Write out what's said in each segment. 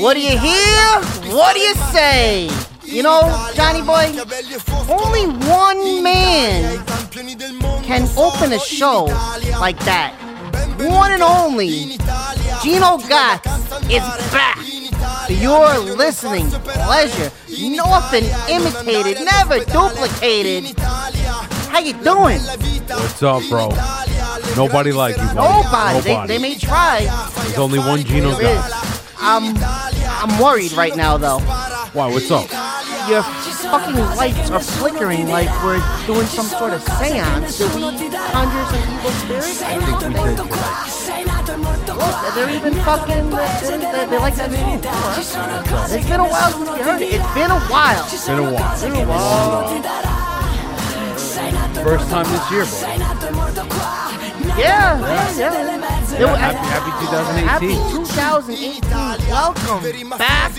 What do you hear? What do you say? You know, Johnny Boy, only one man can open a show like that. One and only. Gino Gatz is back. For your listening pleasure. Nothing imitated, never duplicated. How you doing? What's up, bro? Nobody like you, buddy. Nobody. They may try. There's only one Gino There is. Gatz. I'm worried right now, though. Why? What's up? Your fucking lights are flickering like we're doing some sort of seance. Did we conjure some evil spirits? I think we did today. Look, they're even fucking. They like that movie. It's been a while since we heard it. It's been a while. It's been a while. First time this year, bro. Yeah. Happy 2018. Happy 2018. Welcome back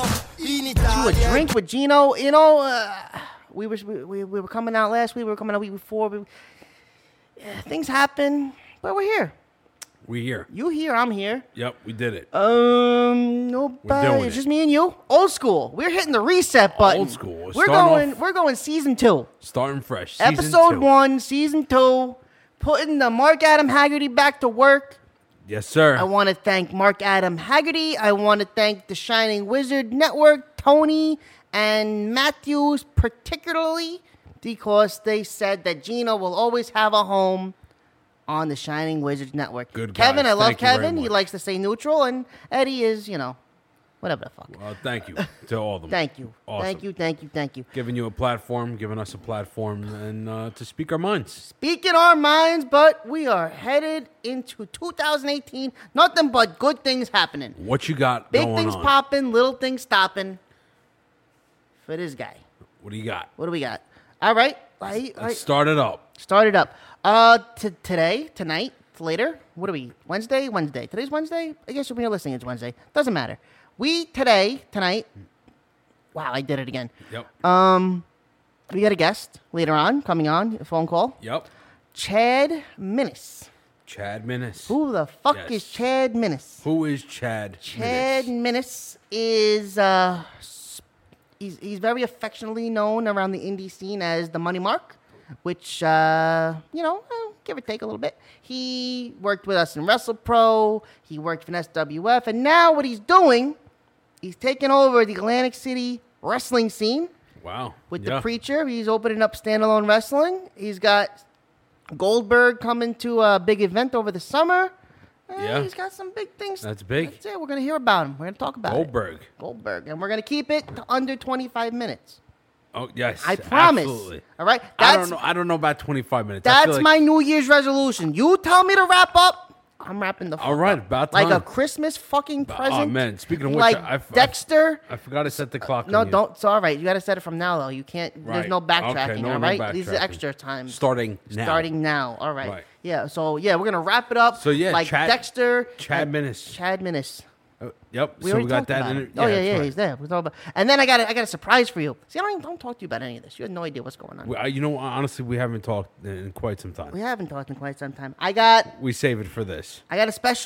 to A Drink with Gino. You know, we were coming out last week. We were coming out week before. Things happen, but we're here. We here. You here? I'm here. Yep, we did it. Nobody. We're doing It's it. just me and you. Old school. We're hitting the reset button. Old school. We're going season 2. Starting fresh. Season Episode 2. 1, season 2. Putting the Mark Adam Haggerty back to work. Yes, sir. I want to thank Mark Adam Haggerty. I want to thank the Shining Wizard Network, Tony and Matthews particularly, because they said that Gino will always have a home on the Shining Wizards Network. Good guys. Kevin, I love Thank you very Kevin. He much. likes to stay neutral, and Eddie is, whatever the fuck. Well, thank you to all of them. Thank you. Awesome. Thank you. Giving you a platform, giving us a platform, and to speak our minds. Speaking our minds, but we are headed into 2018. Nothing but good things happening. What you got Big going things on? popping, little things stopping. For this guy. What do you got? What do we got? All right. Let's start it up. Start it up. Tonight, later. What are we? Wednesday? Today's Wednesday? I guess when you're listening, it's Wednesday. Doesn't matter. Tonight. Wow, I did it again. Yep. We got a guest later on, coming on, a phone call. Yep. Chad Minnis. Chad Minnis. Who the fuck Yes. is Chad Minnis? Who is Chad? Chad Minnis? Minnis is he's very affectionately known around the indie scene as the Money Mark, which give or take a little bit. He worked with us in WrestlePro. He worked for SWF, and now what he's doing, he's taking over the Atlantic City wrestling scene Wow. with the Preacher. He's opening up standalone wrestling. He's got Goldberg coming to a big event over the summer. Yeah. He's got some big things. That's big. That's it. We're going to hear about him. We're going to talk about Goldberg. it. Goldberg. And we're going to keep it to under 25 minutes. Oh, yes. I promise. Absolutely. All right? I don't know about 25 minutes. I feel That's like- my New Year's resolution. You tell me to wrap up, I'm wrapping the fuck All right, up. about Like a time. Christmas fucking present. Oh, man. Speaking of which, like Dexter. I forgot to set the clock. No, on you. don't. It's all right. You got to set it from now, though. You can't. Right. There's no backtracking. Okay, no all right. These are backtracking. extra times. Starting now. Starting now. All right. Right. Yeah. So we're gonna wrap it up. So, yeah, like Dexter. Chad Minnis. Chad Minnis. Yep. We so already we got talked that. about In it. it. Oh yeah, that's right. he's there. We're talking about. And then I got a surprise for you. See, I don't talk to you about any of this. You have no idea what's going on. You know, honestly, we haven't talked in quite some time. We haven't talked in quite some time. I We save it for this. got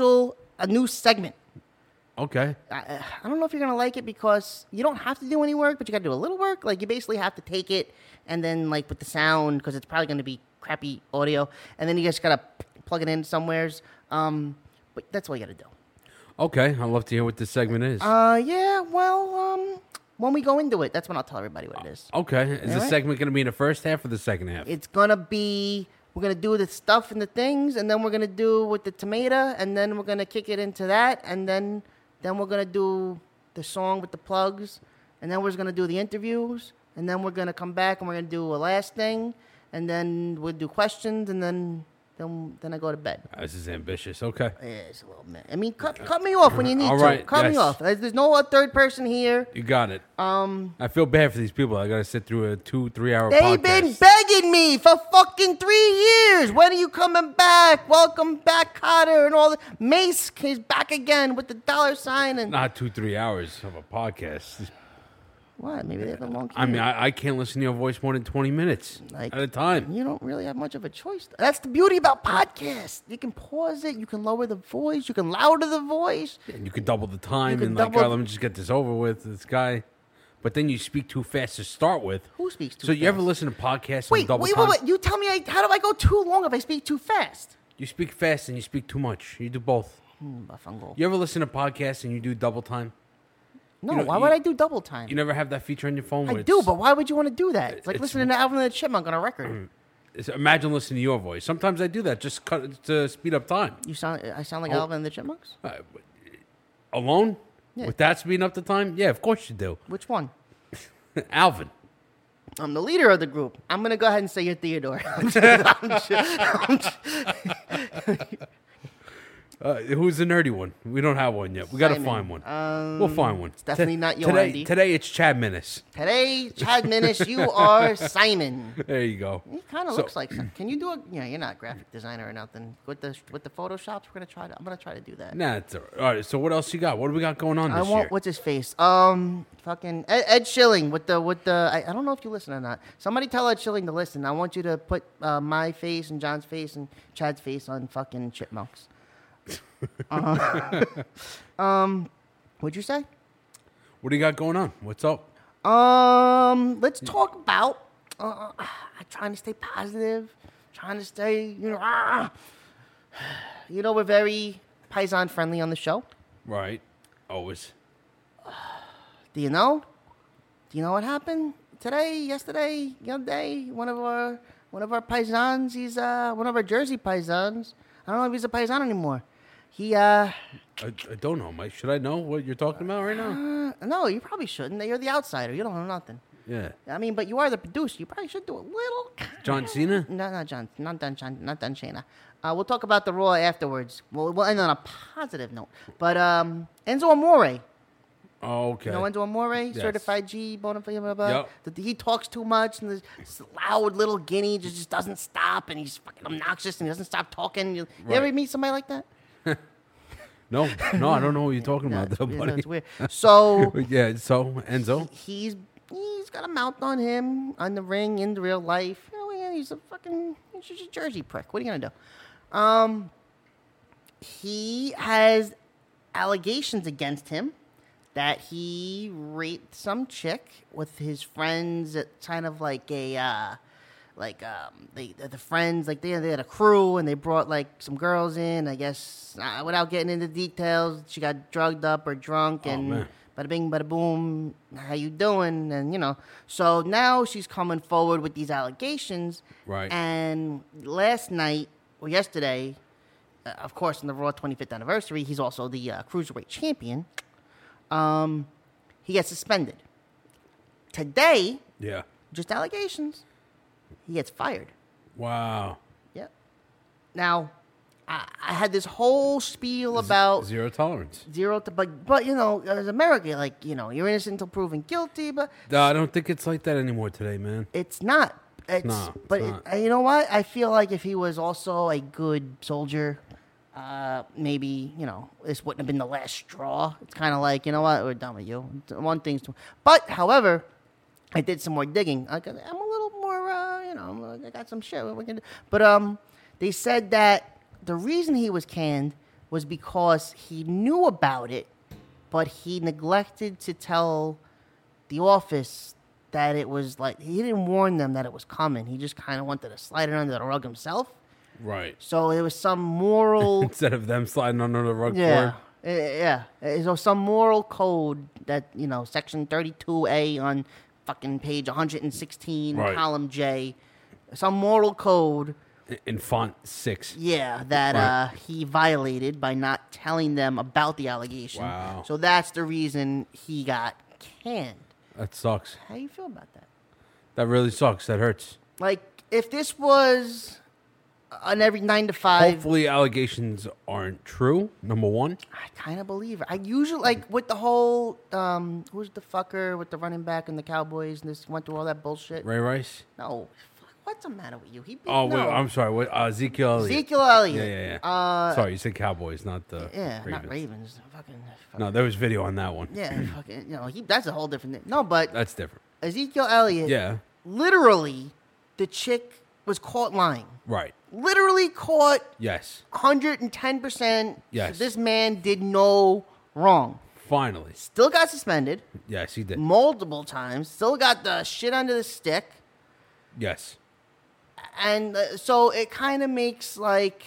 a new segment. Okay. I don't know if you're gonna like it because you don't have to do any work, but you got to do a little work. Like you basically have to take it and then like with the sound because it's probably gonna be crappy audio, and then you just gotta plug it in somewheres. But that's all you gotta do. Okay. I'd love to hear what this segment is. Yeah. Well, when we go into it, that's when I'll tell everybody what it is. Okay. Is the right. segment going to be in the first half or the second half? It's gonna be. We're gonna do the stuff and the things, and then we're gonna do with the tomato, and then we're gonna kick it into that, and then we're gonna do the song with the plugs, and then we're just gonna do the interviews, and then we're gonna come back and we're gonna do a last thing, and then we'll do questions, and then I go to bed. This is ambitious. Okay. Yeah, it's a little bit. I mean, cut me off when you need All to. right, Cut me yes. off. There's no third person here. You got it. I feel bad for these people. I got to sit through a 2-3 hour They've podcast. been begging me for fucking 3 years. When are you coming back? Welcome back, Cotter, and all the Mace is back again with the $sign and Not 2-3 hours of a podcast. What? Maybe they have a long I mean, commute. I can't listen to your voice more than 20 minutes Like, at a time. You don't really have much of a choice. That's the beauty about podcasts. You can pause it. You can lower the voice. You can louder the voice. And you can double the time can and like, double- let me just get this over with. This guy, but then you speak too fast to start with. Who speaks too So fast? you ever listen to podcasts Wait, on double wait, time? wait, wait. You tell me, how do I go too long if I speak too fast? You speak fast and you speak too much. You do both. Bafango. You ever listen to podcasts and you do double time? No, you know, why would I do double time? You never have that feature on your phone? I where do, it's- but why would you want to do that? It's like it's- listening to Alvin and the Chipmunk on a record. Imagine listening to your voice. Sometimes I do that just to speed up time. I sound like Oh. Alvin and the Chipmunks? Alone? Yeah. With that speeding up the time? Yeah, of course you do. Which one? Alvin. I'm the leader of the group. I'm going to go ahead and say you're Theodore. I'm just- Who's the nerdy one? We don't have one yet. We got to Simon. find one. We'll find one. It's definitely not Yoandi. Today it's Chad Minnis. Today, Chad Minnis, you are Simon. There you go. He kind of So- looks like. Can you do a? Yeah, you're not a graphic designer or nothing. With the photoshops, we're gonna try to. I'm gonna try to do that. Nah, it's all right. So what else you got? What do we got going on I this want year? what's his face? Fucking Ed Schilling with the. I don't know if you listen or not. Somebody tell Ed Schilling to listen. I want you to put my face and John's face and Chad's face on fucking chipmunks. What'd you say? What do you got going on? What's up? Let's talk about. I'm trying to stay positive. Trying to stay. We're very Paisan friendly on the show. Right. Always. Do you know? Do you know what happened today? Yesterday? The other day? One of our paisans. He's one of our Jersey paisans. I don't know if he's a paisan anymore. He I don't know, Mike. Should I know what you're talking about right now? no, you probably shouldn't. You're the outsider. You don't know nothing. Yeah. I mean, but you are the producer. You probably should do a little. John Cena? No, not John. Not done. Not done. Shayna. We'll talk about the Raw afterwards. We'll end on a positive note. But Enzo Amore. Oh, okay. You know Enzo Amore, Yes. certified G, bona fide, blah, blah, blah. Yep. He talks too much, and this loud little guinea just doesn't stop, and he's fucking obnoxious, and he doesn't stop talking. You ever Right. meet somebody like that? No, I don't know what you're talking about, though, Yeah, buddy. it's weird. So Yeah, so Enzo. he's got a mouth on him on the ring in real life. He's a Jersey prick. What are you gonna do? He has allegations against him that he raped some chick with his friends at kind of like a the friends they had a crew and they brought like some girls in. I guess without getting into details, she got drugged up or drunk and man. bada bing bada boom. How you doing? And so now she's coming forward with these allegations. Right. And last night or yesterday, of course, on the Raw 25th anniversary, he's also the Cruiserweight champion. He gets suspended. Today, Yeah. just allegations, he gets fired. Wow. Yep. Now, I had this whole spiel about Zero tolerance. but as America, you're innocent until proven guilty, but No, I don't think it's like that anymore today, man. it's not. not. You know what? I feel like if he was also a good soldier, maybe this wouldn't have been the last straw. It's kind of like, you know what, we're done with you. One thing's too. But however, I did some more digging. I'm a little more, I got some shit. What we can do. But they said that the reason he was canned was because he knew about it, but he neglected to tell the office that it was like he didn't warn them that it was coming. He just kind of wanted to slide it under the rug himself. Right. So it was some moral, Instead of them sliding under the rug yeah, for it. yeah. So some moral code that section 32A on fucking page 116, Right. column J, some moral code. In font 6. Yeah, that Right. he violated by not telling them about the allegation. Wow. So that's the reason he got canned. That sucks. How do you feel about that? That really sucks. That hurts. Like, if this was on every 9 to 5, Hopefully allegations aren't true, number one. I kind of believe it. I usually, like, with the whole, who's the fucker with the running back and the Cowboys and this went through all that bullshit? Ray Rice? No, fuck, What's the matter with you? He beat Oh, no. wait, I'm sorry. What? Ezekiel Elliott. Ezekiel Elliott. Yeah. Sorry, you said Cowboys, not the Ravens. Not Ravens. Fucking. No, there was video on that one. Yeah, fucking. That's a whole different thing. No, but That's different. Ezekiel Elliott. Yeah. Literally, the chick was caught lying. Right. Literally caught Yes. 110%. Yes. This man did no wrong. Finally. Still got suspended Yes, he did. multiple times. Still got the shit under the stick. Yes. And so it kind of makes like,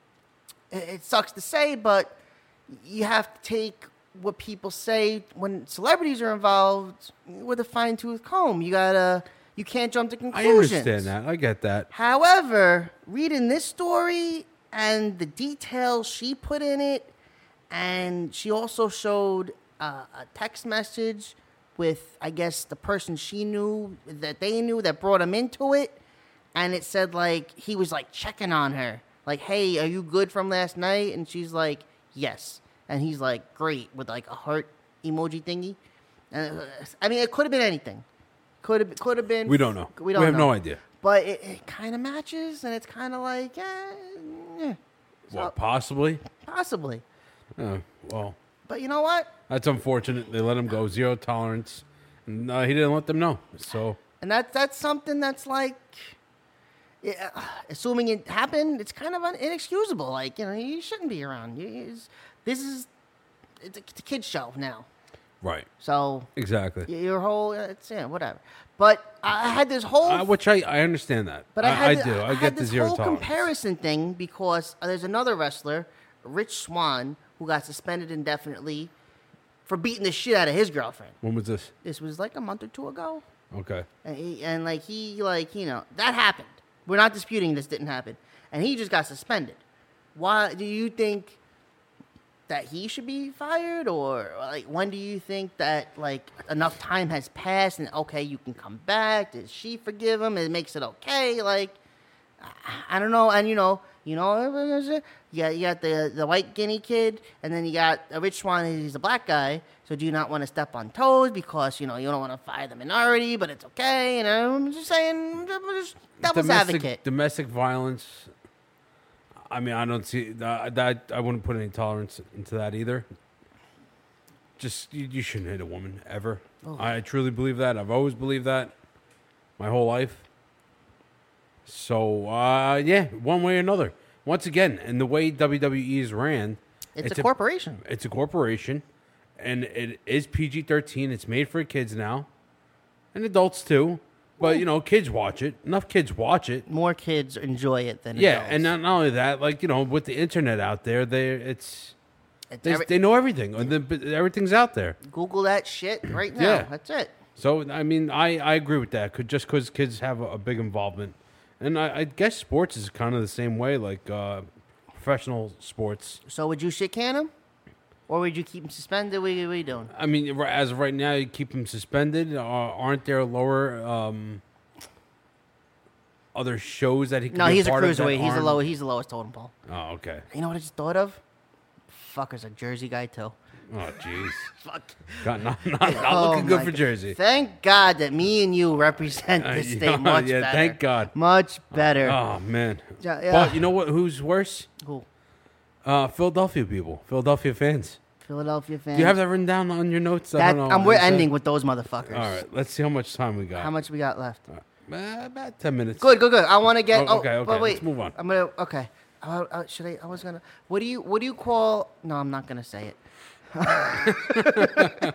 it sucks to say, but you have to take what people say when celebrities are involved with a fine-tooth comb. You can't jump to I conclusions. understand that. I get that. However, reading this story and the details she put in it, and she also showed a text message with, I guess, the person she knew that they knew that brought him into it. And it said, like, he was, like, checking on her. Like, hey, are you good from last night? And she's like, yes. And he's like, great, with, like, a heart emoji thingy. And I mean, it could have been anything. Could have been. We don't know. We don't have know. no idea. But it kind of matches, and it's kind of like, yeah. What, possibly? Possibly. Well, But you know what? that's unfortunate. They let him go. 0 tolerance. And he didn't let them know. So, And that's something that's like, yeah, assuming it happened, it's kind of inexcusable. Like, you shouldn't be around. It's a kid's show now. right. So Exactly. your whole, whatever. But I had this whole, Which I understand that. but I had, do. I I had get the this 0 whole tolerance. comparison thing because there's another wrestler, Rich Swann, who got suspended indefinitely for beating the shit out of his girlfriend. When was this? This was like a month or two ago. Okay. And that happened. We're not disputing this didn't happen. And he just got suspended. Why do you think that he should be fired? Or like, when do you think that like enough time has passed and okay, you can come back? Did she forgive him? It makes it okay. Like, I don't know. And you got the white guinea kid, and then you got a Rich Swann. He's a black guy. So do you not want to step on toes because you don't want to fire the minority, but it's okay? I'm just saying, just devil's advocate. Domestic violence. I mean, I don't see that. I wouldn't put any tolerance into that either. Just you shouldn't hit a woman ever. Oh. I truly believe that. I've always believed that my whole life. So one way or another. Once again, and the way WWE is ran, It's a corporation. It's a corporation, and it is PG-13. It's made for kids now, and adults too. But kids watch it. Enough kids watch it. More kids enjoy it than Yeah, adults. and not only that, like with the internet out there, they know everything. Everything's out there. Google that shit right now. Yeah. That's it. So I mean, I agree with that. Just because kids have a big involvement, and I guess sports is kind of the same way, like professional sports. So would you shit can him? Or would you keep him suspended? What are you doing? I mean, as of right now, you keep them suspended. Aren't there lower other shows that he can No, be he's a part of that cruiserweight. He's aren't- the lowest totem pole. Oh, okay. You know what I just thought of? Fucker's a Jersey guy too. Oh, jeez. Fuck. Not Oh, looking good my for God. Jersey. Thank God that me and you represent this state much yeah, better. thank God. Much better. Oh, man. Yeah. But you know what? Who's worse? Cool. Philadelphia people. Philadelphia fans. Philadelphia fans. Do you have that written down on your notes? I don't know. We're Is that- ending with those motherfuckers. All right. Let's see how much time we got. How much we got left? About 10 minutes. Good. I want to get. Okay. But wait, Let's move on. I'm gonna. Okay. Should I? I was gonna. What do you call? No, I'm not gonna say it.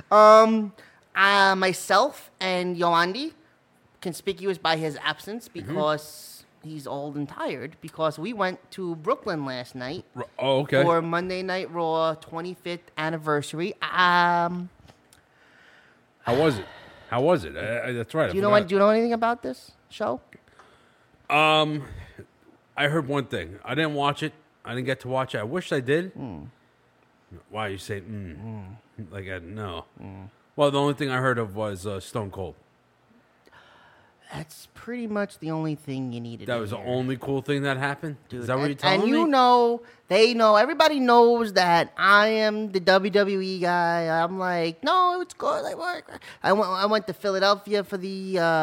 Myself and Yoandi, conspicuous by his absence because he's old and tired. Because we went to Brooklyn last night Oh, okay. for Monday Night Raw 25th anniversary. How was it? That's right. Do you know anything about this show? I heard one thing. I didn't watch it. I didn't get to watch it. I wish I did. Why you say like no? Well, the only thing I heard of was Stone Cold. That's pretty much the only thing you needed. That to was the hear. only cool thing that happened. Dude, Is that what you're telling and me? they know, everybody knows that I am the WWE guy. I'm like, no, it's good. I went to Philadelphia for the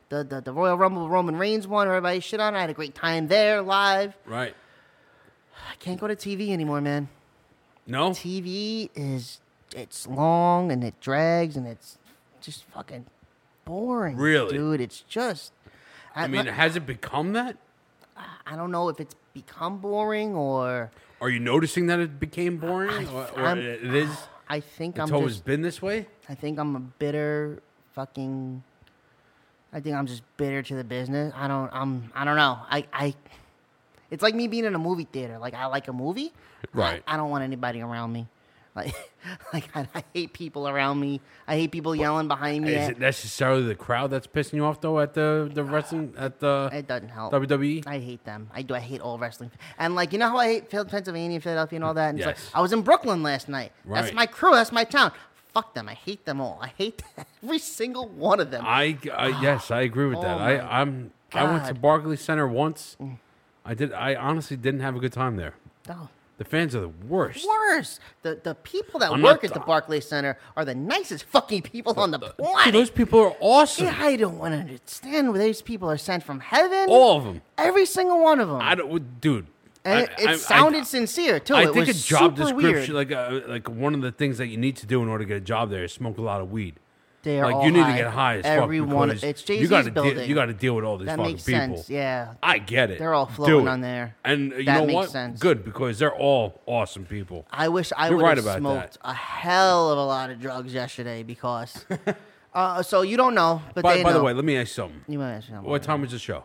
the Royal Rumble Roman Reigns one, where everybody shit on. I had a great time there live. Right. I can't go to TV anymore, man. No? TV it's long and it drags and it's just fucking boring. Really? Dude, it's just... I mean, has it become that? I don't know if it's become boring or... Are you noticing that it became boring? Or it is? I think It's always been this way? I think I'm a bitter fucking... I think I'm just bitter to the business. I don't know. It's like me being in a movie theater. Like, I like a movie. Right. I don't want anybody around me. Like I hate people around me. I hate people yelling behind me. Is it necessarily the crowd that's pissing you off, though, at the wrestling, at the It doesn't help. WWE? I hate them. I hate all wrestling. And, like, you know how I hate Pennsylvania, Philadelphia, and all that? And it's Yes. like, I was in Brooklyn last night. Right. That's my crew. That's my town. Fuck them. I hate them all. I hate every single one of them. Yes, I agree with that. I went to God. Barclays Center once. I honestly didn't have a good time there. Oh. The fans are the worst. Worse. The people that I'm work not- at the Barclays Center are the nicest fucking people on the Dude, planet. those people are awesome. Yeah, I don't want to understand where these people are sent from heaven. All of them. Every single one of them. I don't, dude. And it sounded sincere too. I It think was a job super description, weird. like one of the things that you need to do in order to get a job there is smoke a lot of weed. They are Like all you need high. to get high as Everyone, fuck because it's Jay-Z's you got to building. you got to deal with all these That fucking makes people. sense. Yeah, I get it. They're all Do floating it. on there. And you That know makes what? sense. Good, because they're all awesome people. I wish I You're would right have about smoked that. a hell of a lot of drugs yesterday because. So you don't know, but By they know. the way, let me ask you something. You might ask me something. What time was the show?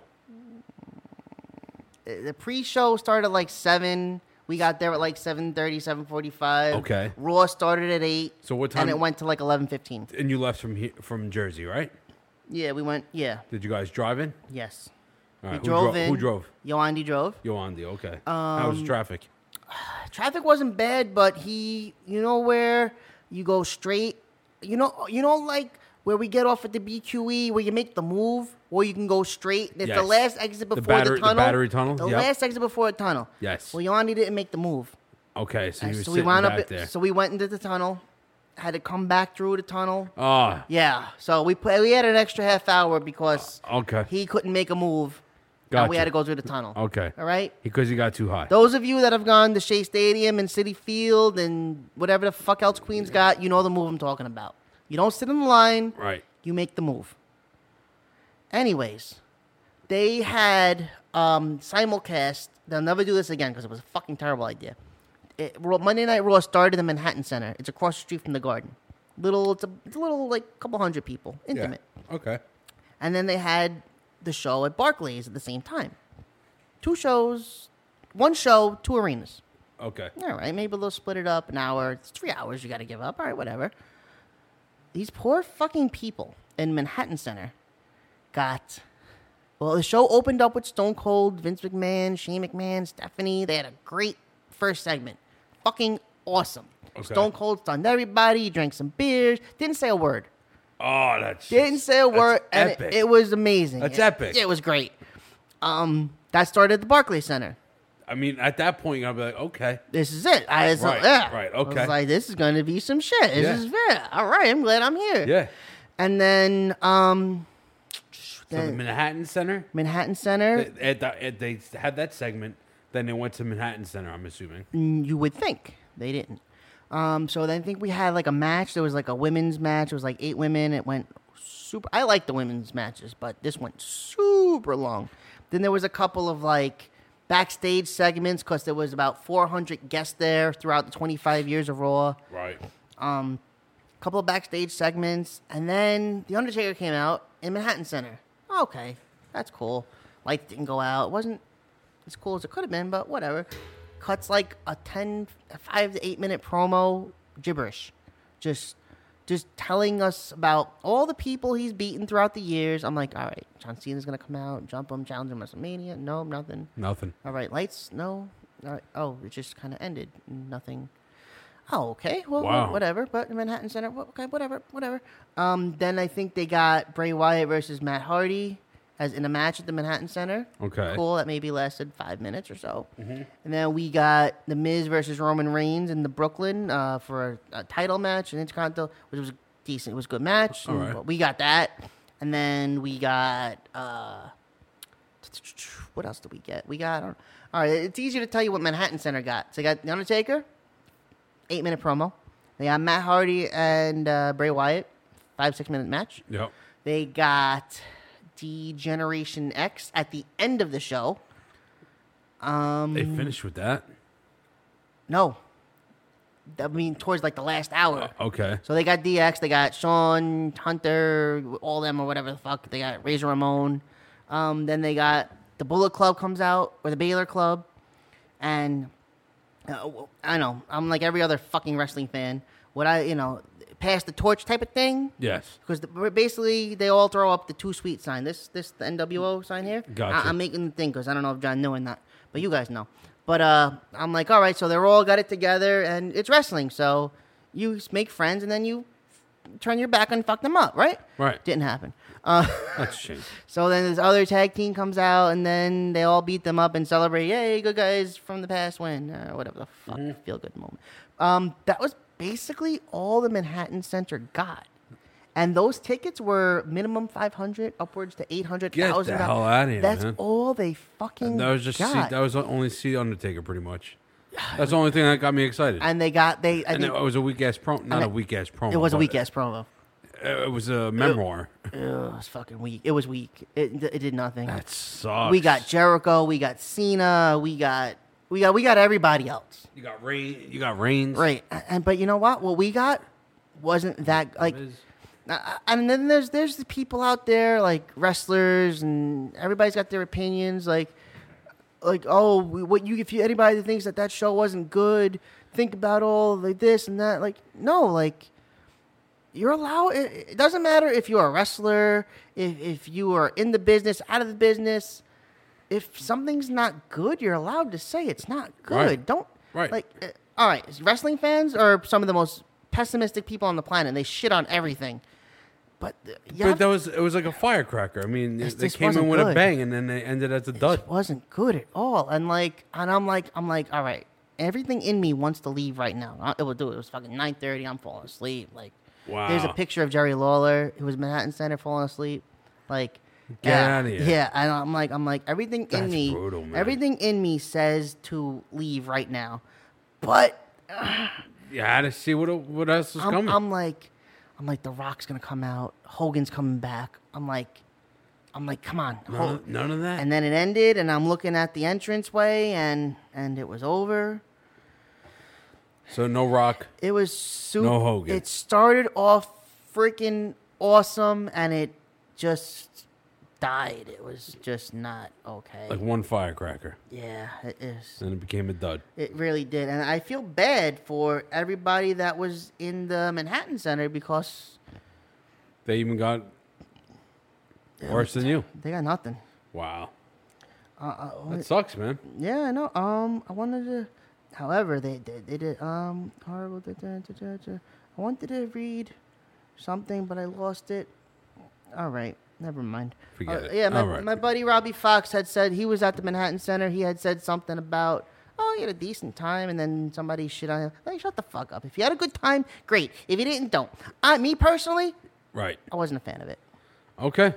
The pre-show started at like 7. We got there at like 7:30, 7:45. Okay. Raw started at 8. So what time- And it went to like 11:15. And you left from Jersey, right? Yeah, we went. Yeah. Did you guys drive in? Yes. All We right, drove in. Who drove? Yoandi drove. Yoandi, okay. How was traffic? Traffic wasn't bad, but you know where you go straight, you know, like where we get off at the BQE, where you make the move, or you can go straight. It's the Yes. last exit The before the battery- the tunnel. battery tunnel? The Yep. last exit before the tunnel. Yes. Well, Yoandi didn't make the move. Okay, so you were So sitting we wound back up. there. So we went into the tunnel. Had to come back through the tunnel. Ah, Yeah. So we had an extra half hour because okay. he couldn't make a move. And Gotcha. we had to go through the tunnel. Okay. All right. Because you got too high. Those of you that have gone to Shea Stadium and Citi Field and whatever the fuck else Queens got, you know the move I'm talking about. You don't sit in the line. Right. You make the move. Anyways, they had simulcast. They'll never do this again because it was a fucking terrible idea. Monday Night Raw started in the Manhattan Center. It's across the street from the Garden. It's a little like couple hundred people, intimate. Yeah. Okay. And then they had the show at Barclays at the same time. 2 shows, 1 show, 2 arenas. Okay. All right, maybe they'll split it up an hour. It's 3 hours you got to give up. All right, whatever. These poor fucking people in Manhattan Center well, the show opened up with Stone Cold, Vince McMahon, Shane McMahon, Stephanie. They had a great first segment. Fucking awesome. Okay. Stone Cold stunned everybody, drank some beers, didn't say a word. Oh, that's Didn't say a word, and epic. it was amazing. That's epic. It was great. That started at the Barclays Center. I mean, at that point, I'll be like, okay. This is it. Right, I okay. was like, this is going to be some shit. This Yeah. is fair. All right, I'm glad I'm here. Yeah. And then, So the Manhattan Center, Manhattan Center, they had that segment. Then they went to Manhattan Center, I'm assuming. you would think. They didn't. So then I think we had like a match. There was like a women's match. It was like 8 women. It went super. I like the women's matches, but this went super long. Then there was a couple of like backstage segments because there was about 400 guests there throughout the 25 years of Raw. Right. Couple of backstage segments, and then The Undertaker came out in Manhattan Center. Okay, that's cool. Lights didn't go out. It wasn't as cool as it could have been, but whatever. Cuts like a 5 to 8 minute promo, gibberish. Just telling us about all the people he's beaten throughout the years. I'm like, all right, John Cena's going to come out, jump him, challenge him at WrestleMania. No, nothing. Nothing. All right, lights, no. All right. Oh, it just kind of ended. Nothing. Oh, okay. Well, Wow. whatever. But Manhattan Center, okay, whatever. Then I think they got Bray Wyatt versus Matt Hardy as in a match at the Manhattan Center. Okay. Cool. That maybe lasted 5 minutes or so. Mm-hmm. And then we got The Miz versus Roman Reigns in the Brooklyn for a title match, an Intercontinental, which was decent. It was a good match. All right. But we got that. And then we got what else did we get? We got all right. It's easier to tell you what Manhattan Center got. So they got The Undertaker, 8-minute promo. They got Matt Hardy and Bray Wyatt, 5-6 minute match. Yep. They got D-Generation X at the end of the show. They finished with that. No. I mean, towards like the last hour. Okay. So they got DX, they got Sean, Hunter, all them or whatever the fuck. They got Razor Ramon. Then they got the Bullet Club comes out, or the Baylor Club. And I know, I'm like every other fucking wrestling fan. Pass the torch type of thing. Yes. Because basically they all throw up the Too Sweet sign. This the NWO sign here. Gotcha. I'm making the thing because I don't know if John knew or not. But you guys know. But I'm like, all right, so they're all got it together, and it's wrestling. So you make friends, and then you turn your back and fuck them up, right? Right. Didn't happen. That's a shame. So then this other tag team comes out, and then they all beat them up and celebrate. Yay, good guys from the past win. Whatever the fuck, feel good moment. That was basically all the Manhattan Center got. And those tickets were minimum 500, upwards to 800,000. Get the hell out of here, That's man. all they fucking That was just got. that was only see Undertaker pretty much. That's the only thing that got me excited. And they got I and think it was a weak ass promo. Not a weak ass promo. it was a but weak ass promo. It was a memoir. It was fucking weak. It was weak. It did nothing. That sucks. We got Jericho. We got Cena. We got everybody else. You got Reigns. Right. But you know what? What we got wasn't that like. And then there's the people out there like wrestlers, and everybody's got their opinions. Like if anybody that thinks that show wasn't good, think about all like this and that. Like no, like you're allowed. It doesn't matter if you're a wrestler, if you are in the business, out of the business. If something's not good, you're allowed to say it's not good. Right. Don't Right. like. All right, wrestling fans are some of the most pessimistic people on the planet. They shit on everything. But it was like a firecracker. I mean, they came in with a bang, and then they ended as a dud. It wasn't good at all. And I'm like, all right, everything in me wants to leave right now. It will do it. It was fucking 9:30. I'm falling asleep. Like, Wow. There's a picture of Jerry Lawler. It was Manhattan Center falling asleep. Like, Get out of here. Yeah, and I'm like, everything in That's me, brutal, man. everything in me says to leave right now, but You had to see what else was coming. I'm like, The Rock's gonna come out. Hogan's coming back. I'm like, come on. None of that. And then it ended, and I'm looking at the entranceway, and it was over. So no Rock. It was super. No Hogan. It started off freaking awesome, and it just died. It was just not okay. Like one firecracker. Yeah, it is. And it became a dud. It really did. And I feel bad for everybody that was in the Manhattan Center because They even got worse than you. they got nothing. Wow. That sucks, man. Yeah, I know. I wanted to. However, they did horrible. I wanted to read something, but I lost it. All right, never mind. Forget it. Yeah, All right. my buddy Robbie Fox had said he was at the Manhattan Center. He had said something about, he had a decent time, and then somebody shit on him. Like, shut the fuck up. If you had a good time, great. If you didn't, don't. Me personally, Right. I wasn't a fan of it. Okay.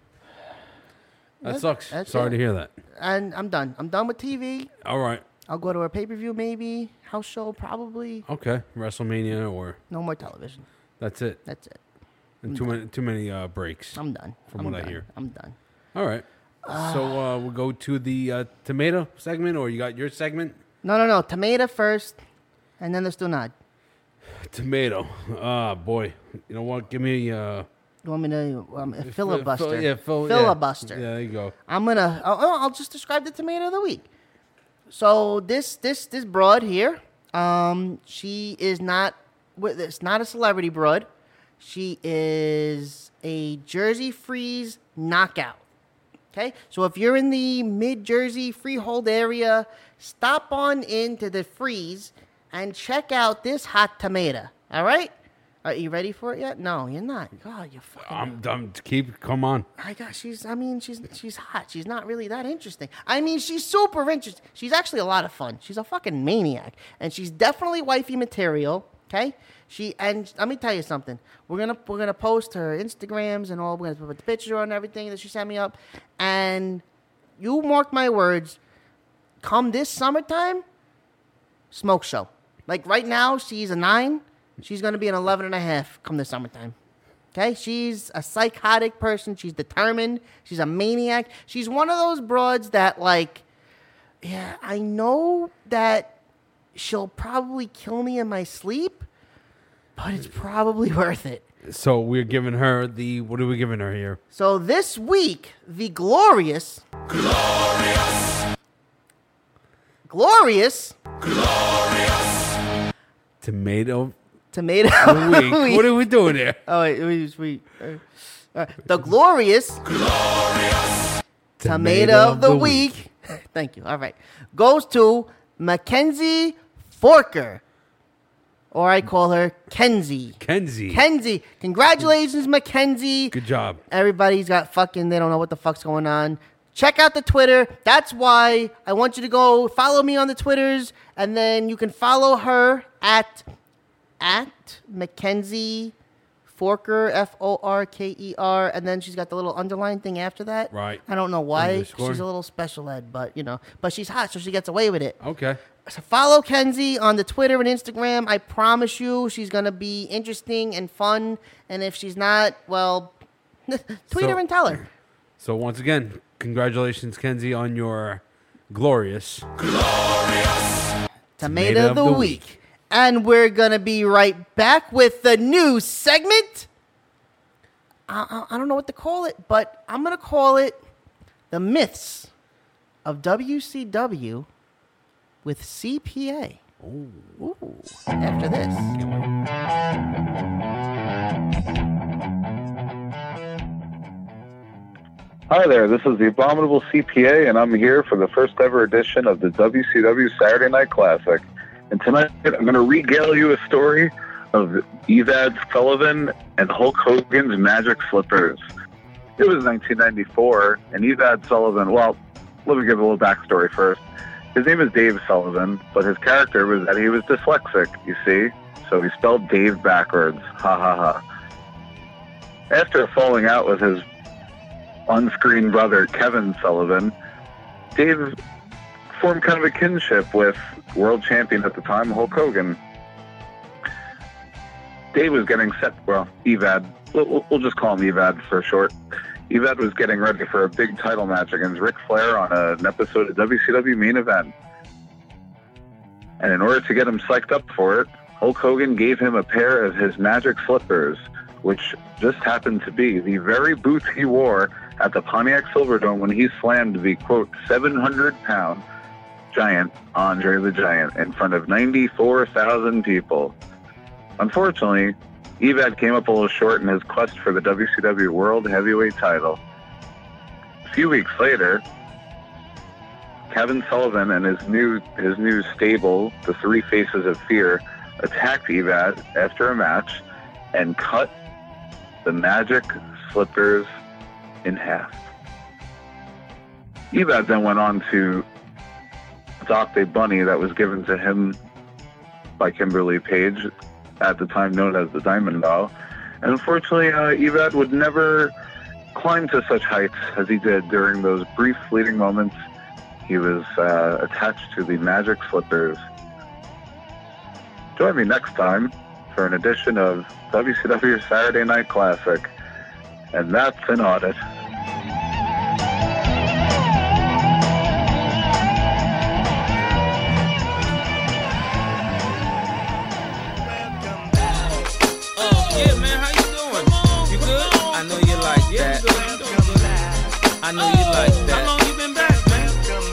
That sucks. that's Sorry it. to hear that. And I'm done. I'm done with TV. All right. I'll go to a pay-per-view maybe, house show probably. Okay. WrestleMania or No more television. that's it. That's it. And too many breaks. I'm done. From what I hear. I'm done. All right. So we'll go to the tomato segment, or you got your segment? No. Tomato first, and then let's do nod. Tomato. Boy. You know what? Give me You want me to filibuster? Filibuster. Filibuster. Yeah, there you go. I'll just describe the tomato of the week. So this broad here, she is not. It's not a celebrity broad. She is a Jersey Freeze knockout. Okay, so if you're in the mid-Jersey Freehold area, stop on into the Freeze and check out this hot tomato. All right? Are you ready for it yet? No, you're not. God, you're fucking... I'm done. Come on. She's hot. She's not really that interesting. I mean, she's super interesting. She's actually a lot of fun. She's a fucking maniac. And she's definitely wifey material. Okay. And let me tell you something. We're gonna post her Instagrams and all. We're gonna put the picture on everything that she sent me up. And you mark my words. Come this summertime, smoke show. Like right now, she's a 9. She's gonna be an 11.5 come this summertime. Okay, she's a psychotic person. She's determined. She's a maniac. She's one of those broads that, like, yeah, I know that she'll probably kill me in my sleep, but it's probably worth it. So we're giving her what are we giving her here? So this week, the glorious Tomato of the week. What are we doing here? Oh, wait, the glorious tomato of the week. Thank you. All right. Goes to Mackenzie Forker. Or I call her Kenzie. Kenzie. Congratulations, Mackenzie. Good job. Everybody's got they don't know what the fuck's going on. Check out the Twitter. That's why I want you to go follow me on the Twitters. And then you can follow her at Mackenzie Forker, Forker, and then she's got the little underline thing after that. Right. I don't know why. Underscore. She's a little special ed, but but she's hot, so she gets away with it. Okay. So follow Kenzie on the Twitter and Instagram. I promise you she's going to be interesting and fun. And if she's not, well, tweet her and tell her. So once again, congratulations, Kenzie, on your glorious Tomato of the week. And we're going to be right back with the new segment. I don't know what to call it, but I'm going to call it The Myths of WCW with CPA. Ooh. After this. Hi there, this is the Abominable CPA, and I'm here for the first ever edition of the WCW Saturday Night Classic. And tonight, I'm going to regale you a story of Evad Sullivan and Hulk Hogan's magic slippers. It was 1994, and Evad Sullivan, well, let me give a little backstory first. His name is Dave Sullivan, but his character was that he was dyslexic, you see? So he spelled Dave backwards. Ha ha ha. After falling out with his on-screen brother, Kevin Sullivan, Dave formed kind of a kinship with world champion at the time, Hulk Hogan. Dave was getting set, well, Evad, we'll just call him Evad for short. Evad was getting ready for a big title match against Ric Flair on an episode of WCW Main Event. And in order to get him psyched up for it, Hulk Hogan gave him a pair of his magic slippers, which just happened to be the very boots he wore at the Pontiac Silverdome when he slammed the, quote, 700-pound giant, Andre the Giant, in front of 94,000 people. Unfortunately, Evad came up a little short in his quest for the WCW World Heavyweight title. A few weeks later, Kevin Sullivan and his new stable, the Three Faces of Fear, attacked Evad after a match and cut the magic slippers in half. Evad then went on to adopt a bunny that was given to him by Kimberly Page, at the time known as the Diamond Doll. And unfortunately, Evad would never climb to such heights as he did during those brief fleeting moments he was attached to the magic slippers. Join me next time for an edition of WCW Saturday Night Classic. And that's an audit. I know you like that. How long you been back, man?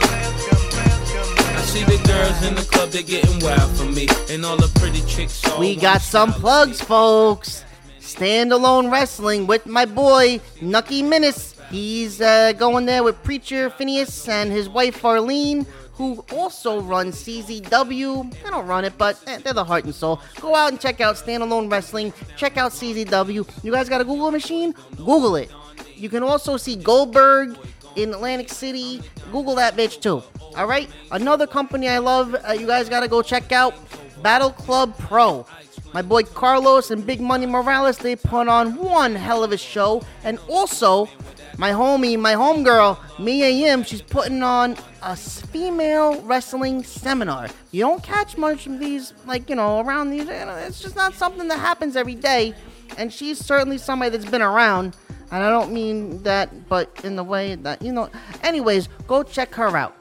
I see the girls in the club, they're getting wild for me. And all the pretty chicks. We got some plugs, folks. Standalone Wrestling with my boy, Nucky Minnis. He's going there with Preacher Phineas and his wife, Arlene, who also runs CZW. They don't run it, but they're the heart and soul. Go out and check out Standalone Wrestling. Check out CZW. You guys got a Google machine? Google it. You can also see Goldberg in Atlantic City. Google that bitch too. All right? Another company I love, you guys got to go check out, Battle Club Pro. My boy Carlos and Big Money Morales, they put on one hell of a show. And also, my homegirl, Mia Yim, she's putting on a female wrestling seminar. You don't catch much of these, around these. It's just not something that happens every day. And she's certainly somebody that's been around. And I don't mean that, but in the way that, Anyways, go check her out.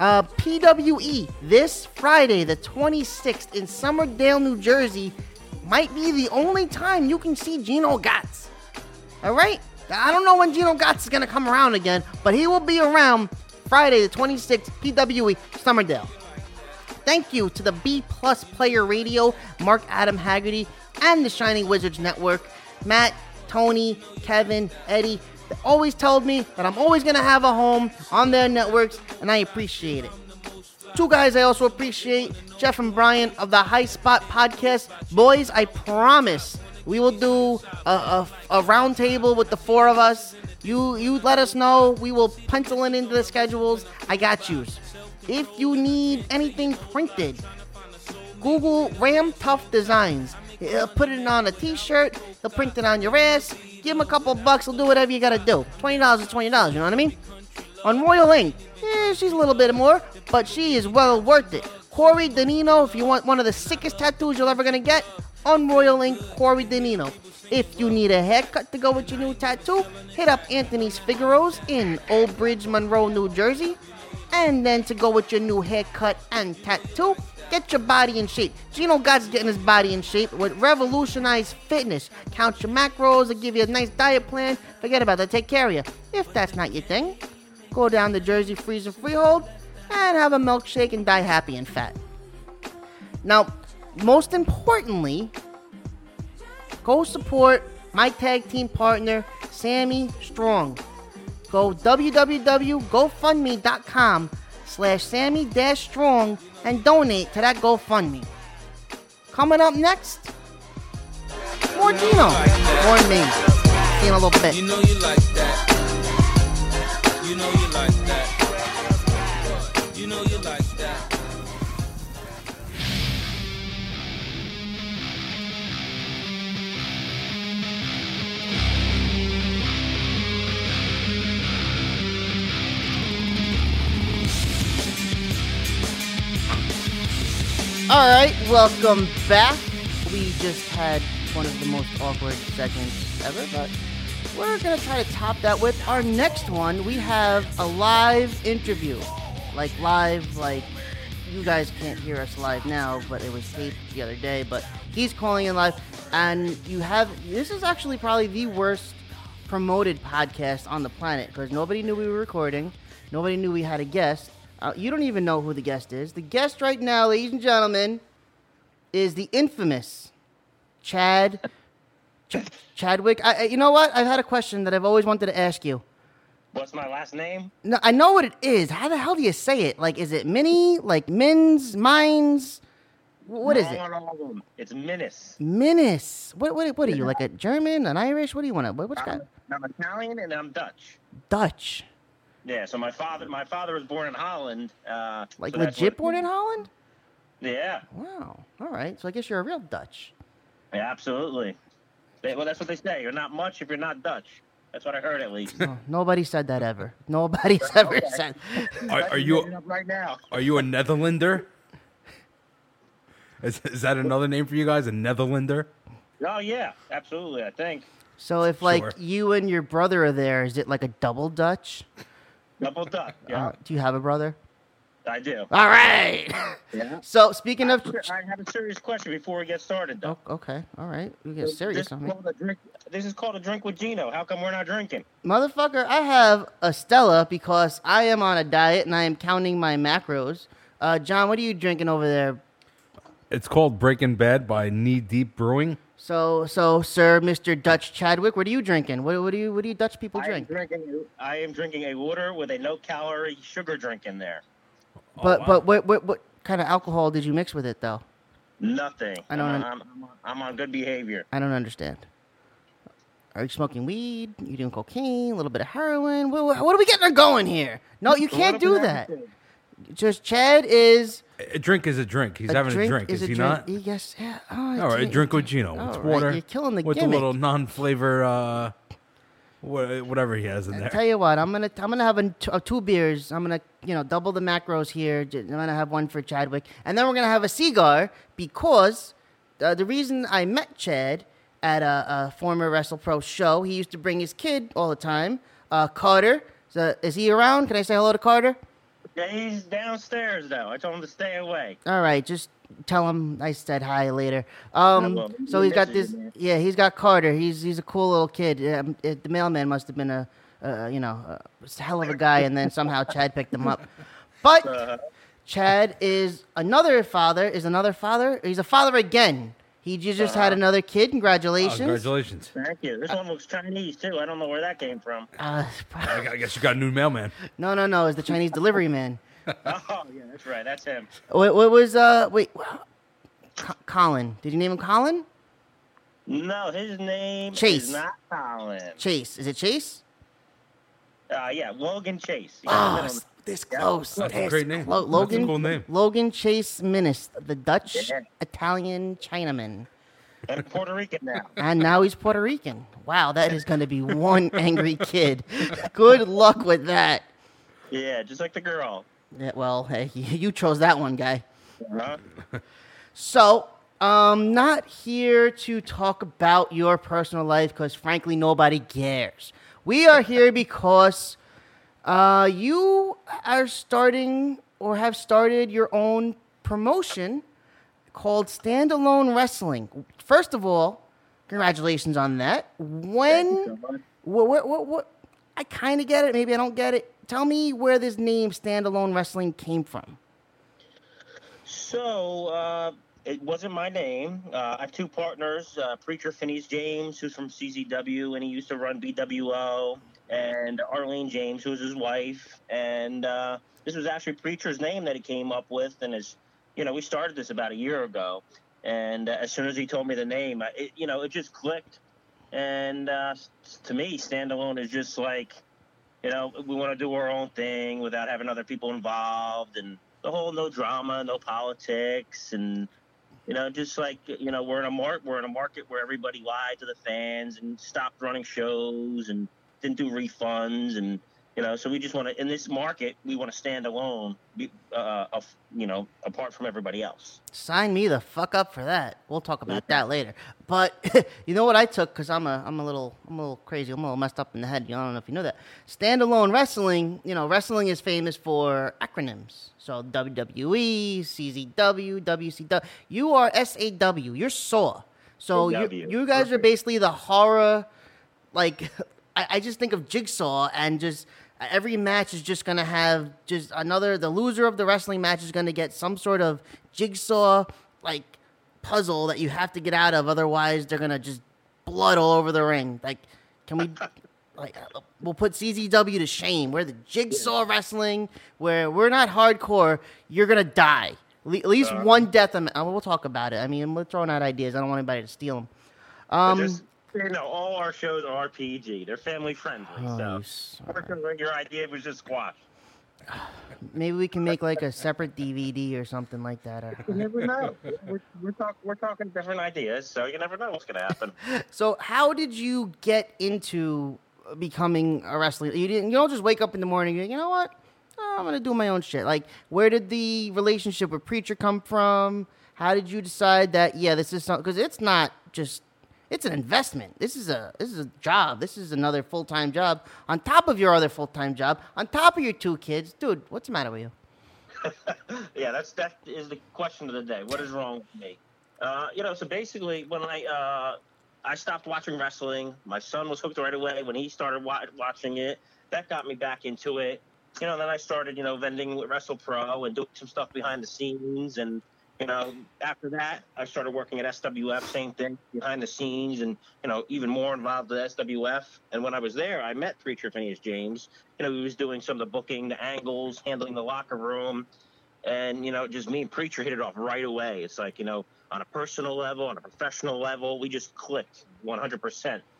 PWE, this Friday, the 26th, in Somerdale, New Jersey, might be the only time you can see Gino Gotts. All right? I don't know when Gino Gotts is going to come around again, but he will be around Friday, the 26th, PWE, Somerdale. Thank you to the B Plus Player Radio, Mark Adam Haggerty, and the Shining Wizards Network. Matt, Tony, Kevin, Eddie, they always told me that I'm always going to have a home on their networks, and I appreciate it. Two guys I also appreciate, Jeff and Brian of the High Spot Podcast. Boys, I promise we will do a round table with the four of us. You let us know. We will pencil it into the schedules. I got yous. If you need anything printed, Google Ram Tough Designs. He'll put it on a t-shirt. He'll print it on your ass. Give him a couple bucks. He'll do whatever you got to do. $20 is $20. You know what I mean? On Royal Ink, she's a little bit more, but she is well worth it. Corey Danino, if you want one of the sickest tattoos you're ever going to get, on Royal Ink, Corey Danino. If you need a haircut to go with your new tattoo, hit up Anthony's Figaro's in Old Bridge, Monroe, New Jersey. And then to go with your new haircut and tattoo, get your body in shape. Gino Gotts getting his body in shape with Revolutionized Fitness. Count your macros, they'll give you a nice diet plan. Forget about that, take care of you. If that's not your thing, go down to Jersey Freezer Freehold and have a milkshake and die happy and fat. Now, most importantly, go support my tag team partner, Sammy Strong. Go www.gofundme.com/Sammy-Strong and donate to that GoFundMe. Coming up next, more Gino, more me. See you in a little bit. You know you like that. You know you like that. You know you like that. All right, welcome back. We just had one of the most awkward segments ever, but we're going to try to top that with our next one. We have a live interview. Like you guys can't hear us live now, but it was taped the other day, but he's calling in live. And this is actually probably the worst promoted podcast on the planet because nobody knew we were recording. Nobody knew we had a guest. You don't even know who the guest is. The guest right now, ladies and gentlemen, is the infamous Chadwick. You know what? I've had a question that I've always wanted to ask you. What's my last name? No, I know what it is. How the hell do you say it? Like, is it Minnie? Like Mins? Mines? What is it? It's Minnis. Minnis. What are you? Like a German? An Irish? What do you want to? What's that? I'm Italian and I'm Dutch. Dutch. Yeah, so my father was born in Holland. Like legit born in Holland? Yeah. Wow. All right. So I guess you're a real Dutch. Yeah, absolutely. Well, that's what they say. You're not much if you're not Dutch. That's what I heard, at least. No, nobody said that ever. Nobody's ever said. Are you right now? Are you a Netherlander? Is that another name for you guys? A Netherlander? Oh yeah, absolutely. I think. So if you and your brother are there, is it like a double Dutch? Double Dutch. Yeah. Do you have a brother? I do. All right. Yeah. So speaking of, I have a serious question before we get started, though. Oh, okay. All right. We get serious on me. This is called a drink with Gino. How come we're not drinking? Motherfucker, I have a Stella because I am on a diet and I am counting my macros. John, what are you drinking over there? It's called Breaking Bad by Knee Deep Brewing. So, sir, Mr. Dutch Chadwick, what are you drinking? What do you Dutch people drink? I am drinking a water with a no-calorie sugar drink in there. But what kind of alcohol did you mix with it though? Nothing. I'm on good behavior. I don't understand. Are you smoking weed? You doing cocaine? A little bit of heroin? What are we getting her going here? No, you can't do that. Just Chad is A drink is a drink. He's having a drink. Is he not? Yes. Yeah. All right, a drink with Gino. It's All right, water. you're killing the with gimmick. a little non-flavor, whatever he has in there. Tell you what, I'm gonna have two beers. I'm gonna double the macros here. I'm gonna have one for Chadwick, and then we're gonna have a cigar because the reason I met Chad at a former WrestlePro show, he used to bring his kid all the time. Carter, is he around? Can I say hello to Carter? Yeah, he's downstairs now. I told him to stay away. All right, just tell him I said hi later. So he's got this. Yeah, he's got Carter. He's a cool little kid. The mailman must have been a hell of a guy, and then somehow Chad picked him up. But Chad is another father. He's a father again. He just had another kid. Congratulations. Congratulations. Thank you. This one looks Chinese, too. I don't know where that came from. I guess you got a new mailman. No. It's the Chinese delivery man. Oh, yeah, that's right. That's him. What was, Colin. Did you name him Colin? No, his name Chase. is not Colin. Chase. Is it Chase? Yeah, Logan Chase. Oh, this close. That's a great name. Logan, That's a cool name. Logan Chase Minnis, the Dutch Italian Chinaman. And Puerto Rican now. And now he's Puerto Rican. Wow, that is going to be one angry kid. Good luck with that. Yeah, just like the girl. Yeah, well, hey, you chose that one, guy. Uh-huh. So, not here to talk about your personal life because, frankly, nobody cares. We are here because you are starting or have started your own promotion called Standalone Wrestling. First of all, congratulations on that. What? I kind of get it. Maybe I don't get it. Tell me where this name Standalone Wrestling came from. So, it wasn't my name. I have two partners, Preacher Phineas James, who's from CZW, and he used to run BWO, and Arlene James, who was his wife. And this was actually Preacher's name that he came up with, and we started this about a year ago. And as soon as he told me the name, it just clicked. And to me, Standalone is just like, we want to do our own thing without having other people involved, and the whole no drama, no politics, and just like we're in a market where everybody lied to the fans and stopped running shows and didn't do refunds, and so we just want to, in this market, we want to stand alone, apart from everybody else. Sign me the fuck up for that. We'll talk about that later. But you know what I took, because I'm a little crazy, I'm a little messed up in the head. I don't know if you know that. Standalone wrestling, wrestling is famous for acronyms. So WWE, CZW, WCW. You are SAW. You're SAW. So you guys are basically the horror, like, I just think of Jigsaw, and just every match is just going to have the loser of the wrestling match is going to get some sort of Jigsaw, like, puzzle that you have to get out of. Otherwise, they're going to just blood all over the ring. Like, can we, we'll put CZW to shame. We're the Jigsaw wrestling, where we're not hardcore. You're going to die. At least one death. We'll talk about it. I mean, we're throwing out ideas. I don't want anybody to steal them. All our shows are PG. They're family friendly. Your idea was just squash. Maybe we can make like a separate DVD or something like that. You never know. We're talking different ideas, so you never know what's going to happen. So, how did you get into becoming a wrestler? You don't just wake up in the morning and you know what? I'm going to do my own shit. Like, where did the relationship with Preacher come from? How did you decide that, this is something? Because it's not just, it's an investment. This is a job. This is another full-time job on top of your other full-time job, on top of your two kids. Dude, what's the matter with you? Yeah, that is the question of the day. What is wrong with me? So basically, when I stopped watching wrestling, my son was hooked right away when he started watching it. That got me back into it. Then I started, vending with WrestlePro and doing some stuff behind the scenes. And, after that, I started working at SWF, same thing, behind the scenes, and, even more involved with SWF. And when I was there, I met Preacher Phineas James. He was doing some of the booking, the angles, handling the locker room. And, just me and Preacher hit it off right away. It's like, on a personal level, on a professional level, we just clicked 100%.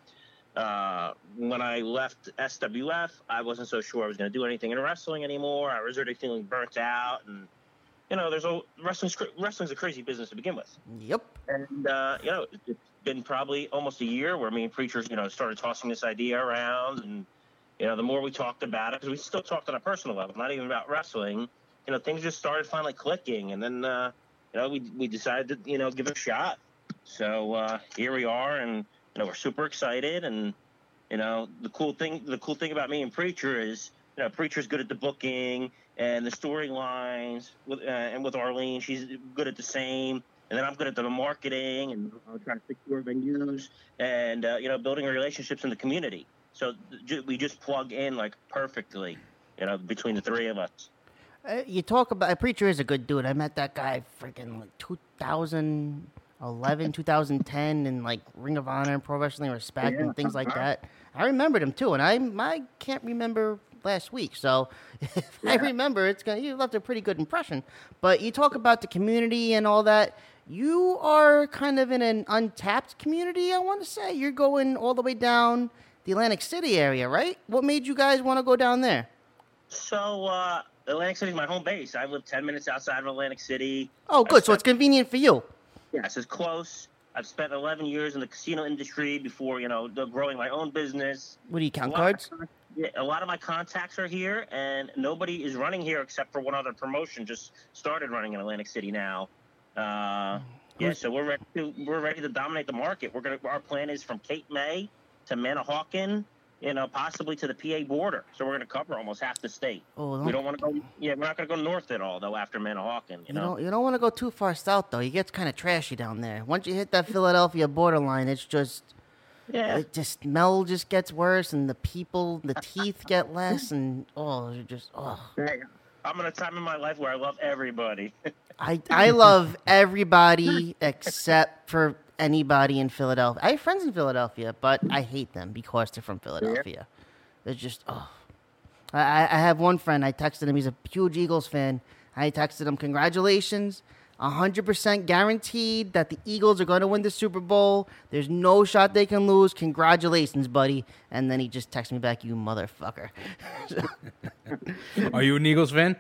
When I left SWF, I wasn't so sure I was going to do anything in wrestling anymore. I was already feeling burnt out, and wrestling's a crazy business to begin with. Yep. And it's been probably almost a year where me and Preachers, started tossing this idea around, and the more we talked about it, because we still talked on a personal level, not even about wrestling. Things just started finally clicking, and then we decided to give it a shot. So here we are, and we're super excited. And the cool thing about me and Preacher is Preacher's good at the booking and the storylines, and with Arlene, she's good at the same. And then I'm good at the marketing and trying to secure venues and building relationships in the community. So we just plug in like perfectly, between the three of us. You talk about Preacher is a good dude. I met that guy freaking like 2011, 2010 in like Ring of Honor and Pro Wrestling Respect and things like that. I remembered him too, and I can't remember last week. So if I remember, you left a pretty good impression. But you talk about the community and all that. You are kind of in an untapped community, I want to say. You're going all the way down the Atlantic City area, right? What made you guys want to go down there? So Atlantic City is my home base. I live 10 minutes outside of Atlantic City. Oh, good. So it's convenient for you. Yes, it's close. I've spent 11 years in the casino industry before, growing my own business. What do you count cards? A lot of my contacts are here, and nobody is running here except for one other promotion just started running in Atlantic City now. So we're ready to dominate the market. Our plan is from Cape May to Manahawkin, possibly to the PA border. So we're going to cover almost half the state. We don't want to go. Yeah, we're not going to go north at all though. After Manahawkin, you don't want to go too far south though. It gets kind of trashy down there. Once you hit that Philadelphia borderline, it's just. Yeah. It just smell just gets worse, and the teeth get less, and you're just. I'm in a time in my life where I love everybody. I love everybody except for anybody in Philadelphia. I have friends in Philadelphia, but I hate them because they're from Philadelphia. They're just, I have one friend. I texted him. He's a huge Eagles fan. I texted him, congratulations. 100% guaranteed that the Eagles are going to win the Super Bowl. There's no shot they can lose. Congratulations, buddy. And then he just texted me back, you motherfucker. Are you an Eagles fan?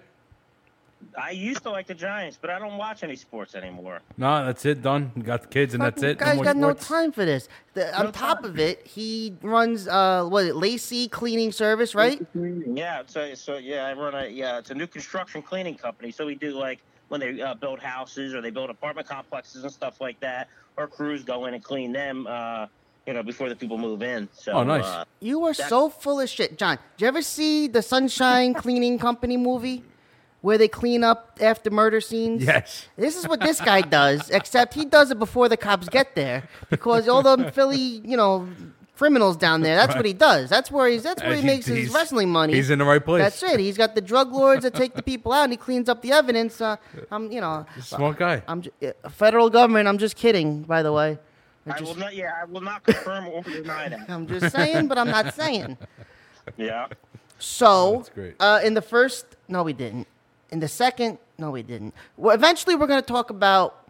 I used to like the Giants, but I don't watch any sports anymore. No, that's it, done. You got the kids, and that's it. Guys got no time for this. On top of it, he runs, Lacey Cleaning Service, right? Yeah, so I run it's a new construction cleaning company. So we do like when they build houses or they build apartment complexes and stuff like that, our crews go in and clean them, before the people move in. So, nice. You are so full of shit. John, did you ever see the Sunshine Cleaning Company movie where they clean up after murder scenes? Yes. This is what this guy does, except he does it before the cops get there because all the Philly, criminals down there, that's what he does. That's where he makes his wrestling money. He's in the right place. That's it. He's got the drug lords that take the people out, and he cleans up the evidence. Smart guy. Federal government. I'm just kidding, by the way. I will not confirm or deny that. I'm just saying, but I'm not saying. Yeah. So, that's great. In the first, no, we didn't. In the second, no, we didn't. Well, eventually, we're going to talk about.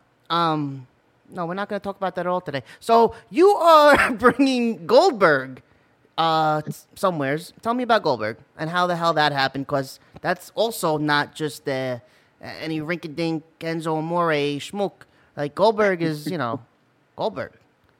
No, we're not going to talk about that at all today. So you are bringing Goldberg somewheres. Tell me about Goldberg and how the hell that happened, because that's also not just any rink-a-dink Enzo Amore schmook. Like Goldberg is, Goldberg.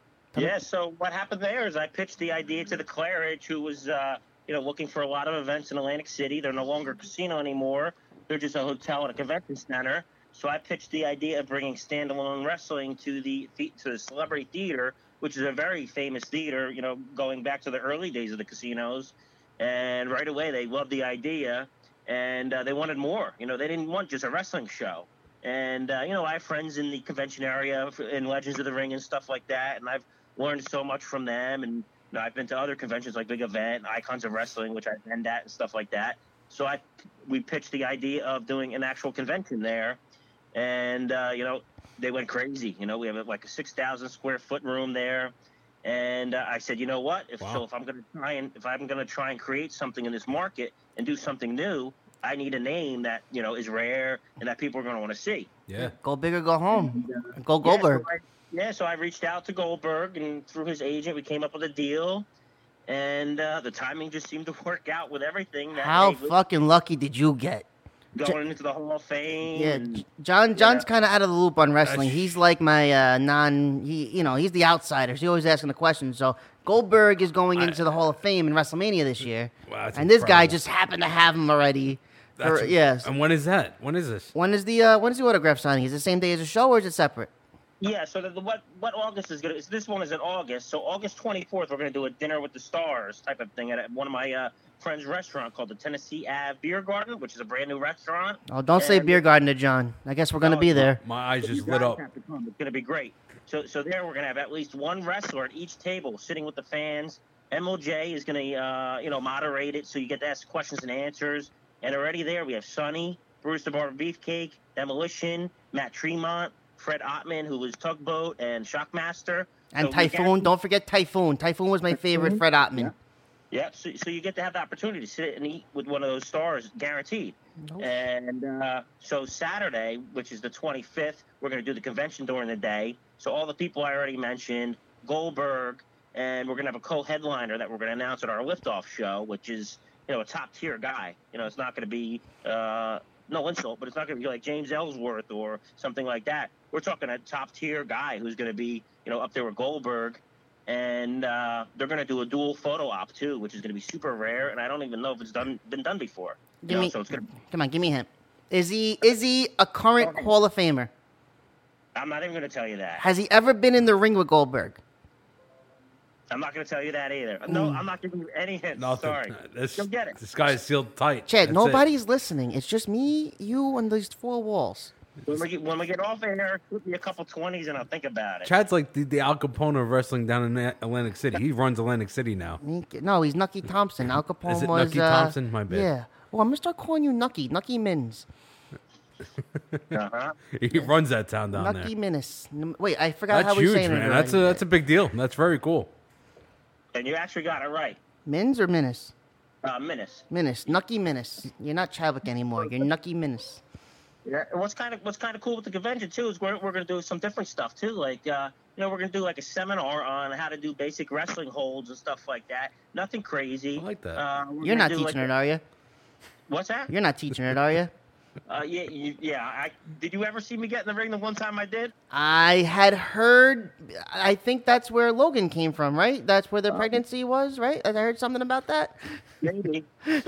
So what happened there is I pitched the idea to the Claridge, who was, looking for a lot of events in Atlantic City. They're no longer a casino anymore. They're just a hotel and a convention center. So I pitched the idea of bringing standalone wrestling to the Celebrity Theater, which is a very famous theater, going back to the early days of the casinos. And right away, they loved the idea, and they wanted more. They didn't want just a wrestling show. And, I have friends in the convention area in Legends of the Ring and stuff like that, and I've learned so much from them. And I've been to other conventions like Big Event, Icons of Wrestling, which I've been at and stuff like that. So we pitched the idea of doing an actual convention there. And, they went crazy. We have like a 6,000 square foot room there. And I said, you know what? If I'm going to try and create something in this market and do something new, I need a name that, is rare and that people are going to want to see. Yeah. Go big or go home. Go Goldberg. So I reached out to Goldberg, and through his agent, we came up with a deal. and the timing just seemed to work out with everything. That, How hey, fucking lucky did you get? going into the Hall of Fame. Yeah, and, John's kind of out of the loop on wrestling. That's- He's like my he's the outsider. So he's always asking the questions. So Goldberg is going into the Hall of Fame in WrestleMania this year, Wow, that's and this guy incredible. just happened to have him already. Yes. And when is that? When is this? When is the autograph signing? Is it the same day as the show, or is it separate? Yeah, so what August is gonna? This one is in August. So August 24th, we're gonna do a dinner with the stars type of thing at one of my friend's restaurant called the Tennessee Ave Beer Garden, which is a brand new restaurant. Oh, don't say And- beer garden to John. I guess we're gonna be there. My eyes You just guys lit up. have to come. It's gonna be great. So there we're gonna have at least one wrestler at each table sitting with the fans. MLJ is gonna moderate it, so you get to ask questions and answers. And already there we have Sonny, Bruce the Barber Beefcake, Demolition, Matt Tremont, Fred Ottman, who was Tugboat, and Shockmaster. And So we Typhoon. guarantee- Don't forget Typhoon. Typhoon was my favorite Fred Ottman. Yeah, so you get to have the opportunity to sit and eat with one of those stars, guaranteed. And so Saturday, which is the 25th, we're going to do the convention during the day. So all the people I already mentioned, Goldberg, and we're going to have a co-headliner that we're going to announce at our liftoff show, which is a top-tier guy. It's not going to be no insult, but it's not going to be like James Ellsworth or something like that. We're talking a top-tier guy who's going to be up there with Goldberg. And they're going to do a dual photo op too, which is going to be super rare, and I don't even know if it's been done before. So it's gonna. Come on, give me a hint. Is he a current Hall of Famer? I'm not even going to tell you that. Has he ever been in the ring with Goldberg? I'm not going to tell you that either. No, I'm not giving you any hints. Nothing. Sorry. You'll get it. This guy is sealed tight. Chad, That's nobody's listening. It's just me, you, and these four walls. When we get off air, put me a couple 20s, and I'll think about it. Chad's like the Al Capone of wrestling down in Atlantic City. He runs Atlantic City now. No, he's Nucky Thompson. Al Capone Is it was... Nucky Thompson? My bad. Yeah. Well, I'm going to start calling you Nucky. Nucky Mins. Uh-huh. He runs that town down Nucky there. Menace. Wait, I forgot That's how we're huge, saying man. it. Right. That's a big deal. That's very cool. And you actually got it right. Mins or Menace? Menace. Menace. Nucky Menace. You're not Chadwick anymore. You're Nucky Menace. Yeah. What's kind of cool with the convention too is we're going to do some different stuff too. Like we're going to do like a seminar on how to do basic wrestling holds and stuff like that. Nothing crazy. I like that. You're not teaching it, are you? What's that? You're not teaching it, are you? Did you ever see me get in the ring the one time I did? I had heard, I think that's where Logan came from, right? That's where the pregnancy was, right? I heard something about that. Maybe.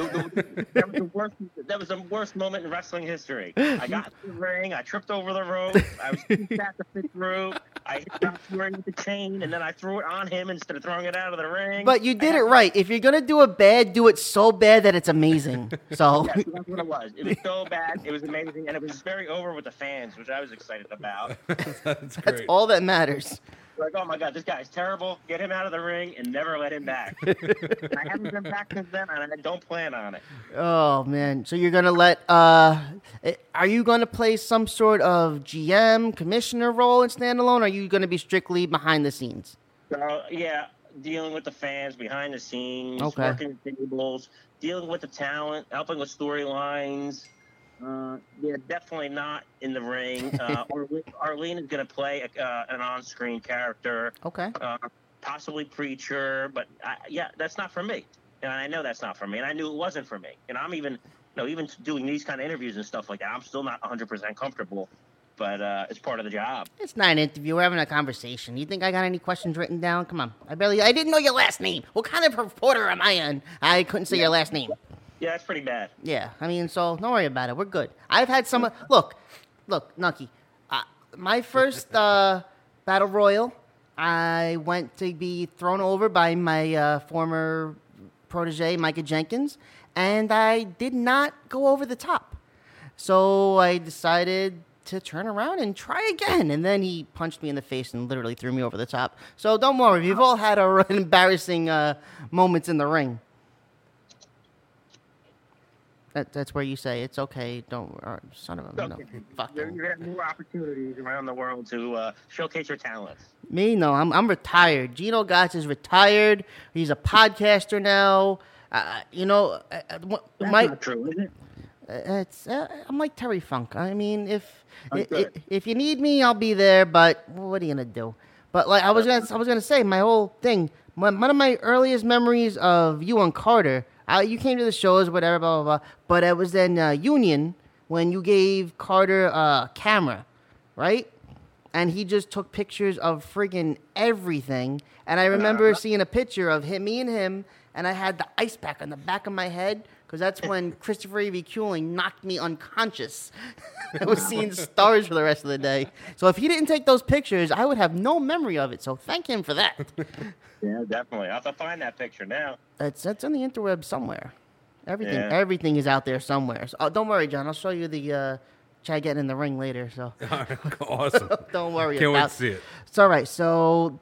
That was the worst moment in wrestling history. I got in the ring. I tripped over the rope. I was too fat to fit through. I hit Doc Fury with the chain, and then I threw it on him instead of throwing it out of the ring. But you did it right. If you're going to do it bad, do it so bad that it's amazing. So Yes, that's what it was. It was so bad. It was amazing, and it was very over with the fans, which I was excited about. That's that's great. all that matters. Like, oh my God, this guy's terrible. Get him out of the ring and never let him back. I haven't been back since then, and I don't plan on it. Oh, man. So you're going to let, are you going to play some sort of GM, commissioner role in Standalone, or are you going to be strictly behind the scenes? So, yeah, dealing with the fans behind the scenes, Okay. working the tables, dealing with the talent, helping with storylines. Definitely not in the ring. Arlene is going to play an on-screen character, Okay. possibly Preacher, but that's not for me. And I know that's not for me, and I knew it wasn't for me. And I'm even doing these kind of interviews and stuff like that, I'm still not 100% comfortable. But it's part of the job. It's not an interview. We're having a conversation. You think I got any questions written down? Come on. I didn't know your last name. What kind of reporter am I on? I couldn't say your last name. Yeah, that's pretty bad. Yeah, I mean, so don't worry about it. We're good. I've had some. Look, Nucky. My first Battle Royal, I went to be thrown over by my former protege, Micah Jenkins, and I did not go over the top. So I decided to turn around and try again. And then he punched me in the face and literally threw me over the top. So don't worry. We've all had our embarrassing moments in the ring. That's where you say it's okay. Don't, son of a no. Fuck You're gonna have more opportunities around the world to showcase your talents. me. No, I'm retired. Gino Gotts is retired. He's a podcaster now. That's not true, is it? I'm like Terry Funk. I mean, Okay. if you need me, I'll be there. But what are you gonna do? But like I was gonna say, my whole thing, one of my earliest memories of you and Carter, you came to the shows, whatever, blah, blah, blah. But it was in Union when you gave Carter a camera, right? And he just took pictures of friggin' everything. And I remember seeing a picture of me and him, and I had the ice pack on the back of my head, because that's when Christopher E.V. Kuehling knocked me unconscious. I was seeing stars for the rest of the day. So if he didn't take those pictures, I would have no memory of it. So thank him for that. Yeah, definitely. I'll have to find that picture now. That's on the interweb somewhere. Everything is out there somewhere. So, don't worry, John. I'll show you the Chad getting in the ring later. So Awesome. Don't worry Can't about wait to see it. It's all right. So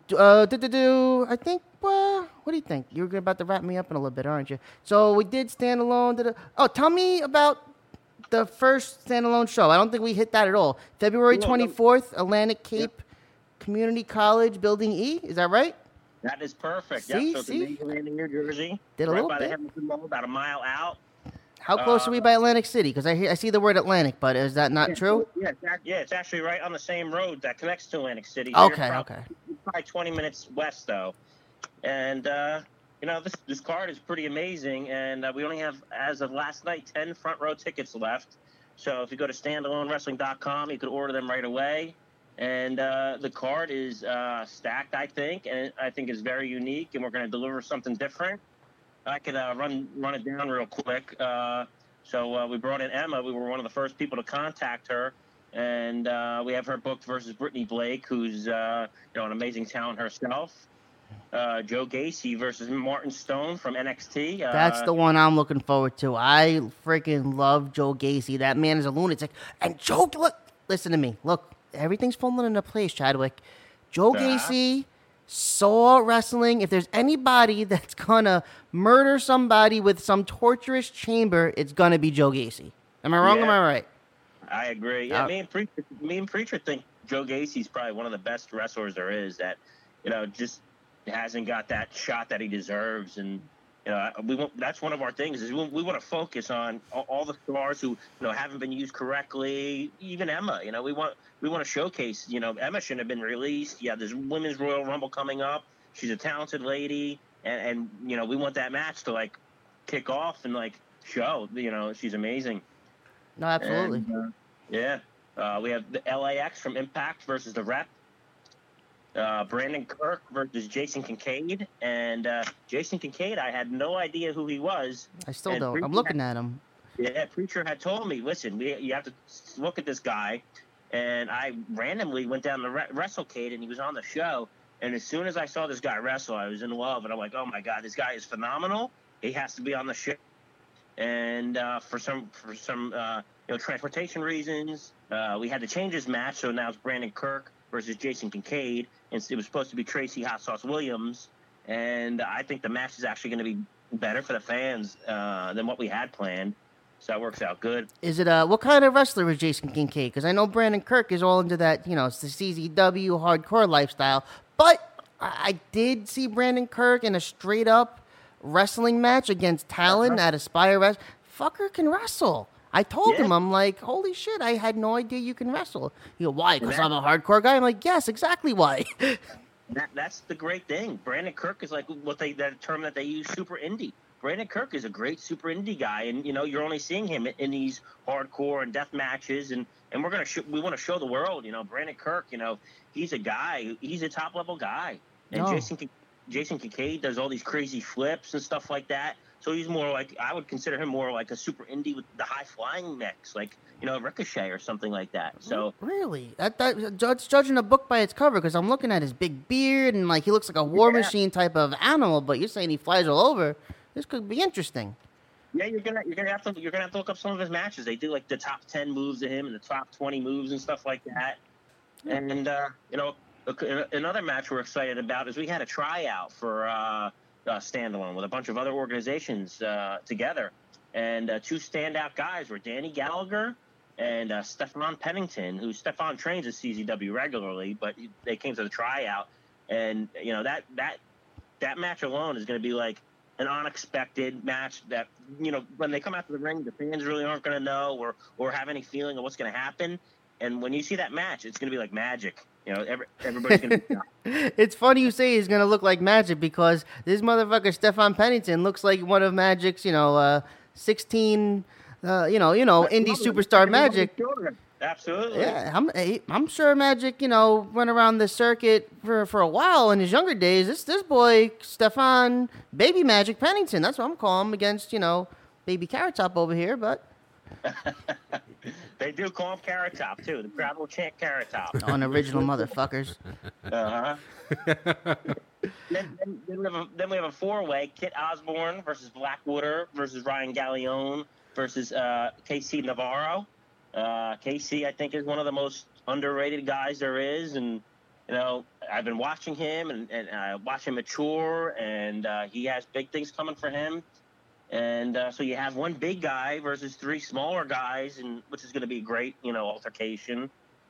I think. What do you think? You're about to wrap me up in a little bit, aren't you? So we did standalone. Tell me about the first standalone show. I don't think we hit that at all. February 24th, Atlantic Cape Community College, Building E. Is that right? That is perfect. See? So it's in New Jersey. Did a right little by bit. the Hamilton Mall, about a mile out. How close are we by Atlantic City? Because I see the word Atlantic, but is that not true? Yeah, it's actually right on the same road that connects to Atlantic City. Okay. You're probably 20 minutes west, though. And, this card is pretty amazing. And we only have, as of last night, 10 front row tickets left. So if you go to standalonewrestling.com, you could order them right away. And the card is stacked, I think, and I think is very unique. And we're going to deliver something different. I could run it down real quick. So we brought in Emma. We were one of the first people to contact her, and we have her booked versus Brittany Blake, who's an amazing talent herself. Joe Gacy versus Martin Stone from NXT. That's the one I'm looking forward to. I freaking love Joe Gacy. That man is a lunatic. And Joe, listen to me. Look, everything's falling into place, Chadwick. Joe Gacy saw wrestling. If there's anybody that's gonna murder somebody with some torturous chamber, it's gonna be Joe Gacy. Am I wrong? Yeah. Am I right? I agree. Yeah, me and Preacher think Joe Gacy's probably one of the best wrestlers there is. That just hasn't got that shot that he deserves, and that's one of our things is we want to focus on all the stars who haven't been used correctly. Even Emma, we want to showcase. Emma shouldn't have been released. Yeah, there's Women's Royal Rumble coming up. She's a talented lady, and we want that match to kick off and show. She's amazing. No, absolutely. And, we have the LAX from Impact versus the Rep. Brandon Kirk versus Jason Kincaid. And Jason Kincaid, I had no idea who he was. I still don't. I'm looking at him. Yeah, Preacher had told me, listen, you have to look at this guy. And I randomly went down to WrestleCade, and he was on the show. And as soon as I saw this guy wrestle, I was in love. And I'm like, oh, my God, this guy is phenomenal. He has to be on the show. And for some transportation reasons, we had to change his match. So now it's Brandon Kirk versus Jason Kincaid. And it was supposed to be Tracy Hot Sauce Williams. And I think the match is actually going to be better for the fans than what we had planned. So that works out good. Is it what kind of wrestler is Jason Kincaid? Because I know Brandon Kirk is all into that, it's the CZW hardcore lifestyle. But I did see Brandon Kirk in a straight-up wrestling match against Talon at Aspire Wrestling. Fucker can wrestle. I told him, I'm like, holy shit, I had no idea you can wrestle. You go, why? Because I'm a hardcore guy? I'm like, yes, exactly why. That's the great thing. Brandon Kirk is like that term that they use, super indie. Brandon Kirk is a great super indie guy, and you're only seeing him in these hardcore and death matches, and we want to show the world, Brandon Kirk, he's a guy, he's a top level guy, and Jason Kincaid does all these crazy flips and stuff like that. So he's more I would consider him more like a super indie with the high flying mix, Ricochet or something like that. So really, that's judging a book by its cover, because I'm looking at his big beard and he looks like a war machine type of animal. But you're saying he flies all over. This could be interesting. Yeah, you're gonna have to look up some of his matches. They do the top 10 moves of him and the top 20 moves and stuff like that. And another match we're excited about is we had a tryout for Standalone with a bunch of other organizations together, and two standout guys were Danny Gallagher and Stefan Pennington, who Stefan trains at CZW regularly, but they came to the tryout, and that match alone is going to be an unexpected match that when they come out to the ring, the fans really aren't going to know or have any feeling of what's going to happen. And when you see that match, it's going to be like magic. You know, everybody's going to be It's funny you say he's going to look like Magic because this motherfucker, Stefan Pennington, looks like one of Magic's, 16, indie superstar Magic. Absolutely. Yeah, I'm sure Magic, went around the circuit for a while in his younger days. This boy, Stefan, Baby Magic Pennington, that's what I'm calling him against, Baby Carrot Top over here, but... They do call him Carrot Top, too. The crowd will chant Carrot Top. Unoriginal motherfuckers. Uh-huh. then we have a four-way. Kit Osborne versus Blackwater versus Ryan Gallione versus KC Navarro. KC, I think, is one of the most underrated guys there is. And, I've been watching him and I watch him mature, and he has big things coming for him. And so you have one big guy versus three smaller guys, which is going to be a great, altercation.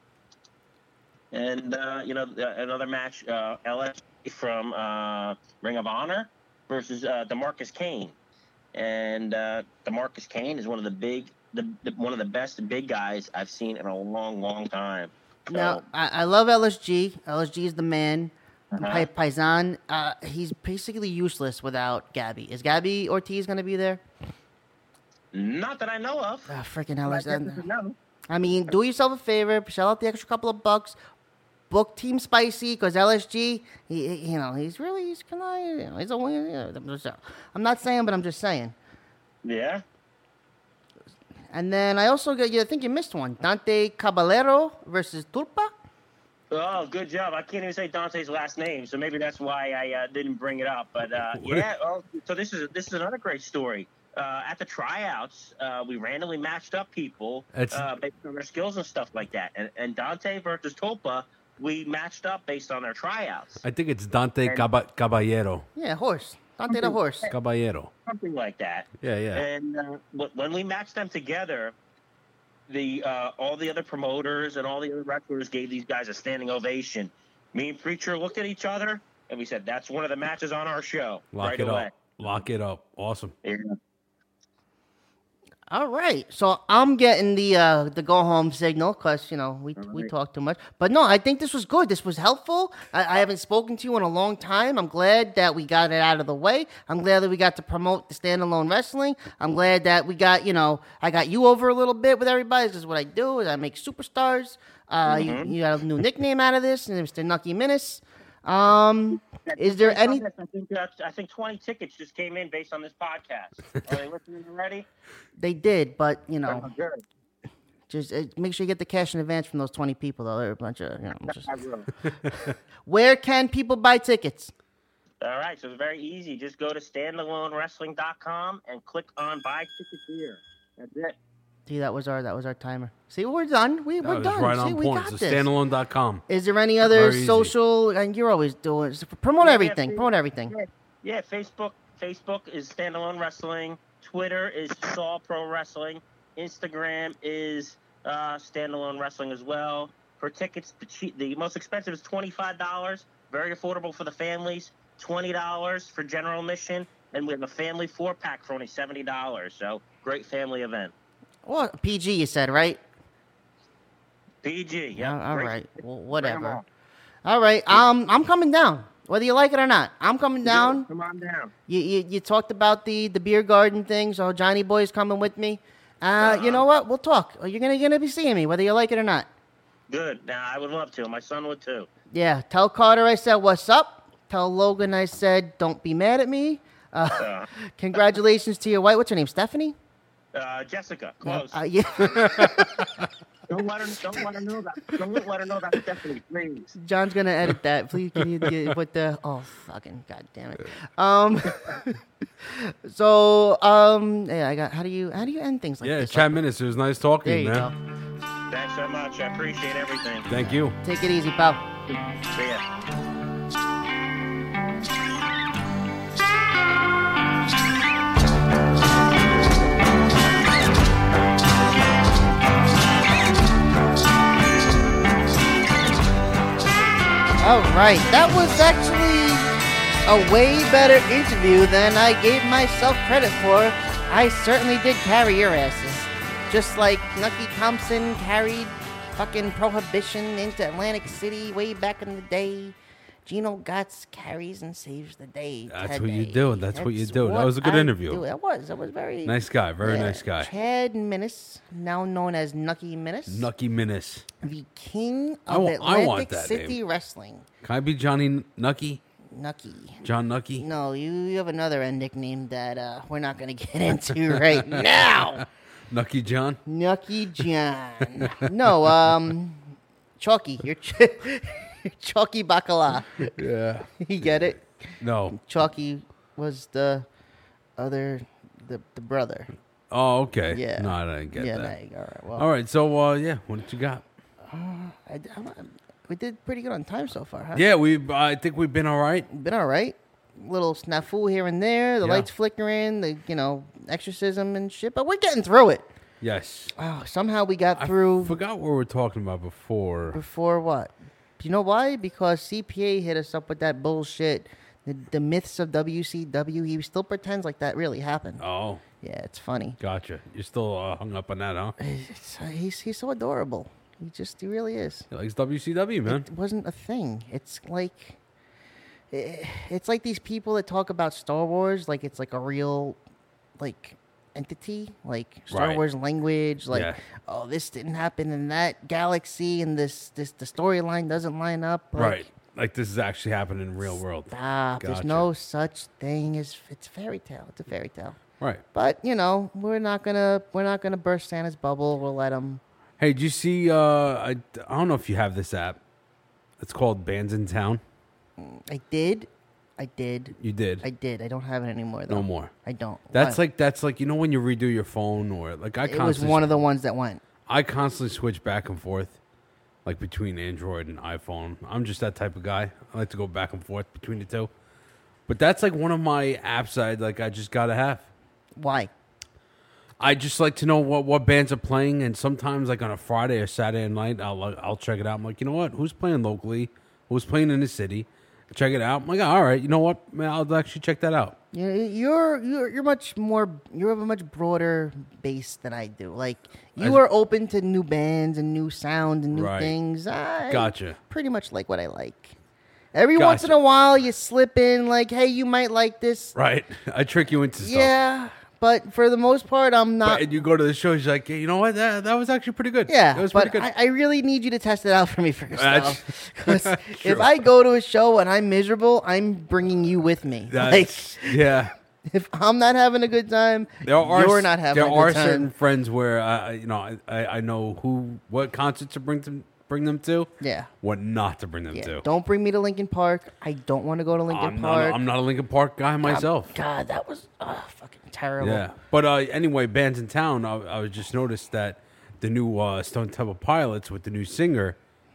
And, another match, LS from Ring of Honor versus DeMarcus Kane. And DeMarcus Kane is one of the best big guys I've seen in a long, long time. So, now, I love LSG. LSG is the man. Paisan, he's basically useless without Gabby. Is Gabby Ortiz going to be there? Not that I know of. Freaking LSG. No. I mean, do yourself a favor. Shell out the extra couple of bucks. Book Team Spicy because LSG, he's I'm not saying, but I'm just saying. Yeah. And then I also got I think you missed one. Dante Caballero versus Turpa. Oh, good job. I can't even say Dante's last name, so maybe that's why I didn't bring it up. But, yeah, so this is another great story. At the tryouts, we randomly matched up people based on their skills and stuff like that. And Dante versus Tulpa, we matched up based on their tryouts. I think it's Dante Caballero. Yeah, horse. Dante the horse. Caballero. Something like that. Yeah. And when we matched them together, all the other promoters and all the other wrestlers gave these guys a standing ovation. Me and Preacher looked at each other and we said, "That's one of the matches on our show." Lock it up. Awesome. Yeah. All right, so I'm getting the go home signal because we talk too much. But no, I think this was good. This was helpful. I haven't spoken to you in a long time. I'm glad that we got it out of the way. I'm glad that we got to promote the standalone wrestling. I'm glad that we got I got you over a little bit with everybody. This is what I do. Is I make superstars. You got a new nickname out of this, Mr. Nucky Menace. Is there any? I think 20 tickets just came in based on this podcast. Are they listening already? They did, but Good. just make sure you get the cash in advance from those 20 people. Though they're a bunch of I will. Where can people buy tickets? All right, so it's very easy. Just go to standalonewrestling.com and click on buy tickets here. That's it. See, that was our timer. See, we're done. We're done. Right See, on we point. got It's this. standalone.com. Is there any other Very social? And you're always doing promote everything. Promote everything. Yeah, Facebook is Standalone Wrestling. Twitter is Saw Pro Wrestling. Instagram is Standalone Wrestling as well. For tickets, the most expensive is $25. Very affordable for the families. $20 for general admission, and we have a family 4-pack for only $70. So great family event. Well, PG, you said, right? PG, yeah. All right. Well, whatever. All right. I'm coming down, whether you like it or not. I'm coming down. Come on down. You talked about the beer garden thing, so Johnny Boy's coming with me. You know what? We'll talk. You're gonna be seeing me, whether you like it or not. Good. Now I would love to. My son would too. Yeah. Tell Carter I said what's up. Tell Logan I said don't be mad at me. Congratulations to your wife. What's her name? Stephanie? Jessica, close. Yeah. Don't let her know that. Don't let her know that, Stephanie, please. John's gonna edit that. Please, can you get with the? Oh, fucking goddamn it. Yeah, I got. How do you end things like this? Yeah, Chad Minutes. It was nice talking to you, man. Go. Thanks so much. I appreciate everything. Thank you. Take it easy, pal. See ya. All right, that was actually a way better interview than I gave myself credit for. I certainly did carry your asses, just like Nucky Thompson carried fucking prohibition into Atlantic City way back in the day. Gino Gotts carries and saves the day. That's today. what you do. That's what you do. That was a good interview. That was very Nice guy. Very nice guy. Chad Minnis, now known as Nucky Minnis. Nucky Minnis. The king I of want Atlantic that City name. Wrestling. Can I be Johnny Nucky? Nucky. John Nucky? No, you have another nickname that we're not going to get into right now. Nucky John? Nucky John. No, Chalky. You're Chalky Bacala. Yeah. You get it? No. Chalky was the brother. Oh, okay. Yeah. No, I didn't get that. All right. Well, All right. So, what did you got? we did pretty good on time so far, huh? Yeah, I think we've been all right. Been all right. Little snafu here and there. The Yeah. lights flickering. The exorcism and shit. But we're getting through it. Yes. Oh, somehow we got through. I forgot what we were talking about before. Before what? Do you know why? Because CPA hit us up with that bullshit. The myths of WCW. He still pretends like that really happened. Oh, Yeah, it's funny. gotcha. You're still hung up on that, huh? He's so adorable. He really is. He likes WCW, man. It wasn't a thing. It's like these people that talk about Star Wars like it's like a real entity, like Star Right. Wars language, like Yeah. oh, this didn't happen in that galaxy and this the storyline doesn't line up. Right. Like this is actually happening in the real world. Stop. There's Gotcha. no such thing as it's fairy tale. It's a fairy tale. Right. But we're not gonna burst Santa's bubble. We'll let him. Hey, did you see? I don't know if you have this app. It's called Bands in Town. I did. You did. I did. I don't have it anymore though. No more. I don't. That's Why? like when you redo your phone or like It was one of the ones that went. I constantly switch back and forth, like between Android and iPhone. I'm just that type of guy. I like to go back and forth between the two. But that's like one of my apps I just gotta have. Why? I just like to know what bands are playing, and sometimes like on a Friday or Saturday night, I'll check it out. I'm like, you know what? Who's playing locally? Who's playing in the city? Check it out. I'm like, all right, you know what? Man, I'll actually check that out. You're much more. You have a much broader base than I do. Like you As- are open to new bands and new sounds and new Right. things. I Gotcha. Pretty much like what I like. Every once in a while, you slip in like, hey, you might like this. Right. I trick you into stuff. Yeah, but for the most part, I'm not. But, and you go to the show, you're like, hey, you know what? That was actually pretty good. Yeah, That was but pretty good. I really need you to test it out for me first. Because True. if I go to a show and I'm miserable, I'm bringing you with me. That's, yeah. If I'm not having a good time, you're not having a good time. There are certain friends where I know what concerts to bring them to. Yeah. What not to bring them to. Don't bring me to Lincoln Park. I don't want to go to Lincoln Park. I'm not a Lincoln Park guy myself. God, that was fucking terrible. Yeah. But anyway, Bands in Town, I just noticed that the new Stone Temple Pilots with the new singer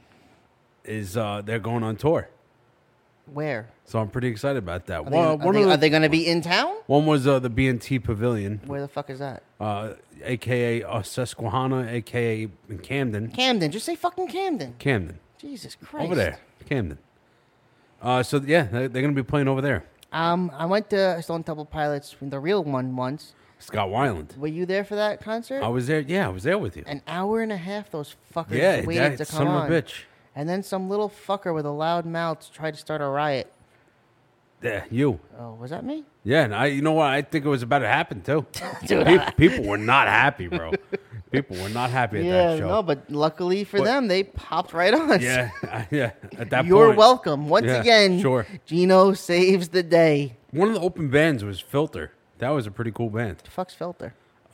is they're going on tour. Where? So I'm pretty excited about that. Are they going to be in town? One was the B&T Pavilion, Where the fuck is that? a.k.a. Susquehanna, a.k.a. in Camden. Camden. Just say fucking Camden. Camden. Jesus Christ. Over there. Camden. So, yeah, they're going to be playing over there. I went to Stone Temple Pilots, the real one, once. Scott Weiland. Were you there for that concert? I was there. Yeah, I was there with you. An hour and a half those fuckers waited to come son on. of a bitch. And then some little fucker with a loud mouth tried to start a riot. Yeah, you. Oh, was that me? Yeah, and you know what? I think it was about to happen, too. Dude, People were not happy, bro. People were not happy at that show. No, but luckily for them, they popped right on. Yeah, yeah. At that You're point. welcome. Once again, sure. Gino saves the day. One of the open bands was Filter. That was a pretty cool band. The fuck's Filter?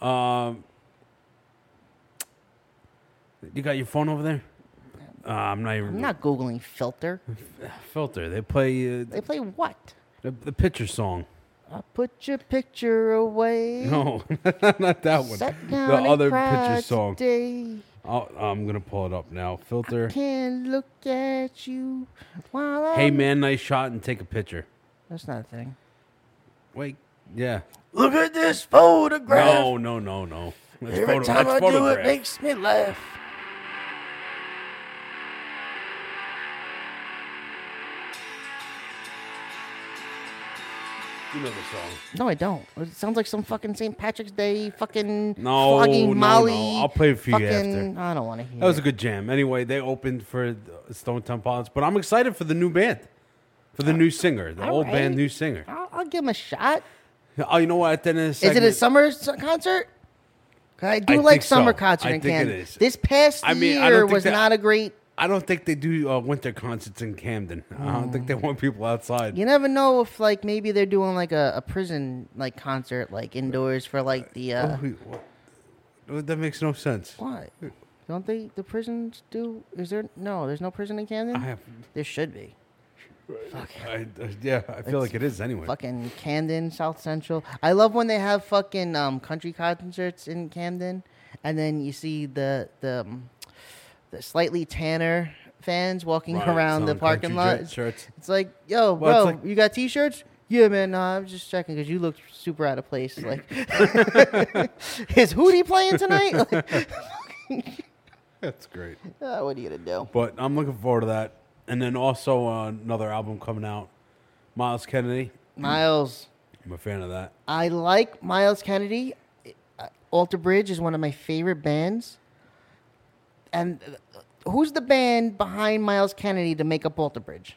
You got your phone over there? I'm not Googling Filter. Filter. They play They play what? the picture song. Put your picture away. No, not that one. Sat The down and other cried picture song. today. I'm gonna pull it up now. Filter. Can't look at you while Hey man, nice shot and take a picture. That's not a thing. Wait, yeah. Look at this photograph. No. That's Every time I do it, makes me laugh. You know the song. No, I don't. It sounds like some fucking St. Patrick's Day fucking No, flogging Molly. no. I'll play it for you fucking, after. I don't want to hear That was a it. good jam. Anyway, they opened for Stone Temple Pilots, but I'm excited for the new band, for the new singer, the all old band, right. new singer. I'll give him a shot. Oh, you know what? At the end of the Is segment, it a summer concert? 'Cause I do I like think so. summer concert I in think it Camden. is. This past I mean, I year don't think was that- not a great. I don't think they do winter concerts in Camden. I don't think they want people outside. You never know if like maybe they're doing like a prison like concert like indoors for like the Oh, wait, what? That makes no sense. what? Don't they the prisons do? Is there no? There's no prison in Camden. I have, There should be. yeah, I feel like it is anyway. Fucking Camden, South Central. I love when they have fucking country concerts in Camden, and then you see the slightly tanner fans walking Right, around the selling parking country lot. jet shirts. It's like, yo, Well, bro, it's like- you got T-shirts? Yeah, man. No, I was just checking because you look super out of place. Like, is Hootie playing tonight? Like, That's great. what are you gonna do? But I'm looking forward to that. And then also another album coming out, Miles Kennedy. Miles, I'm a fan of that. I like Miles Kennedy. Alter Bridge is one of my favorite bands. And who's the band behind Miles Kennedy to make up Alter Bridge?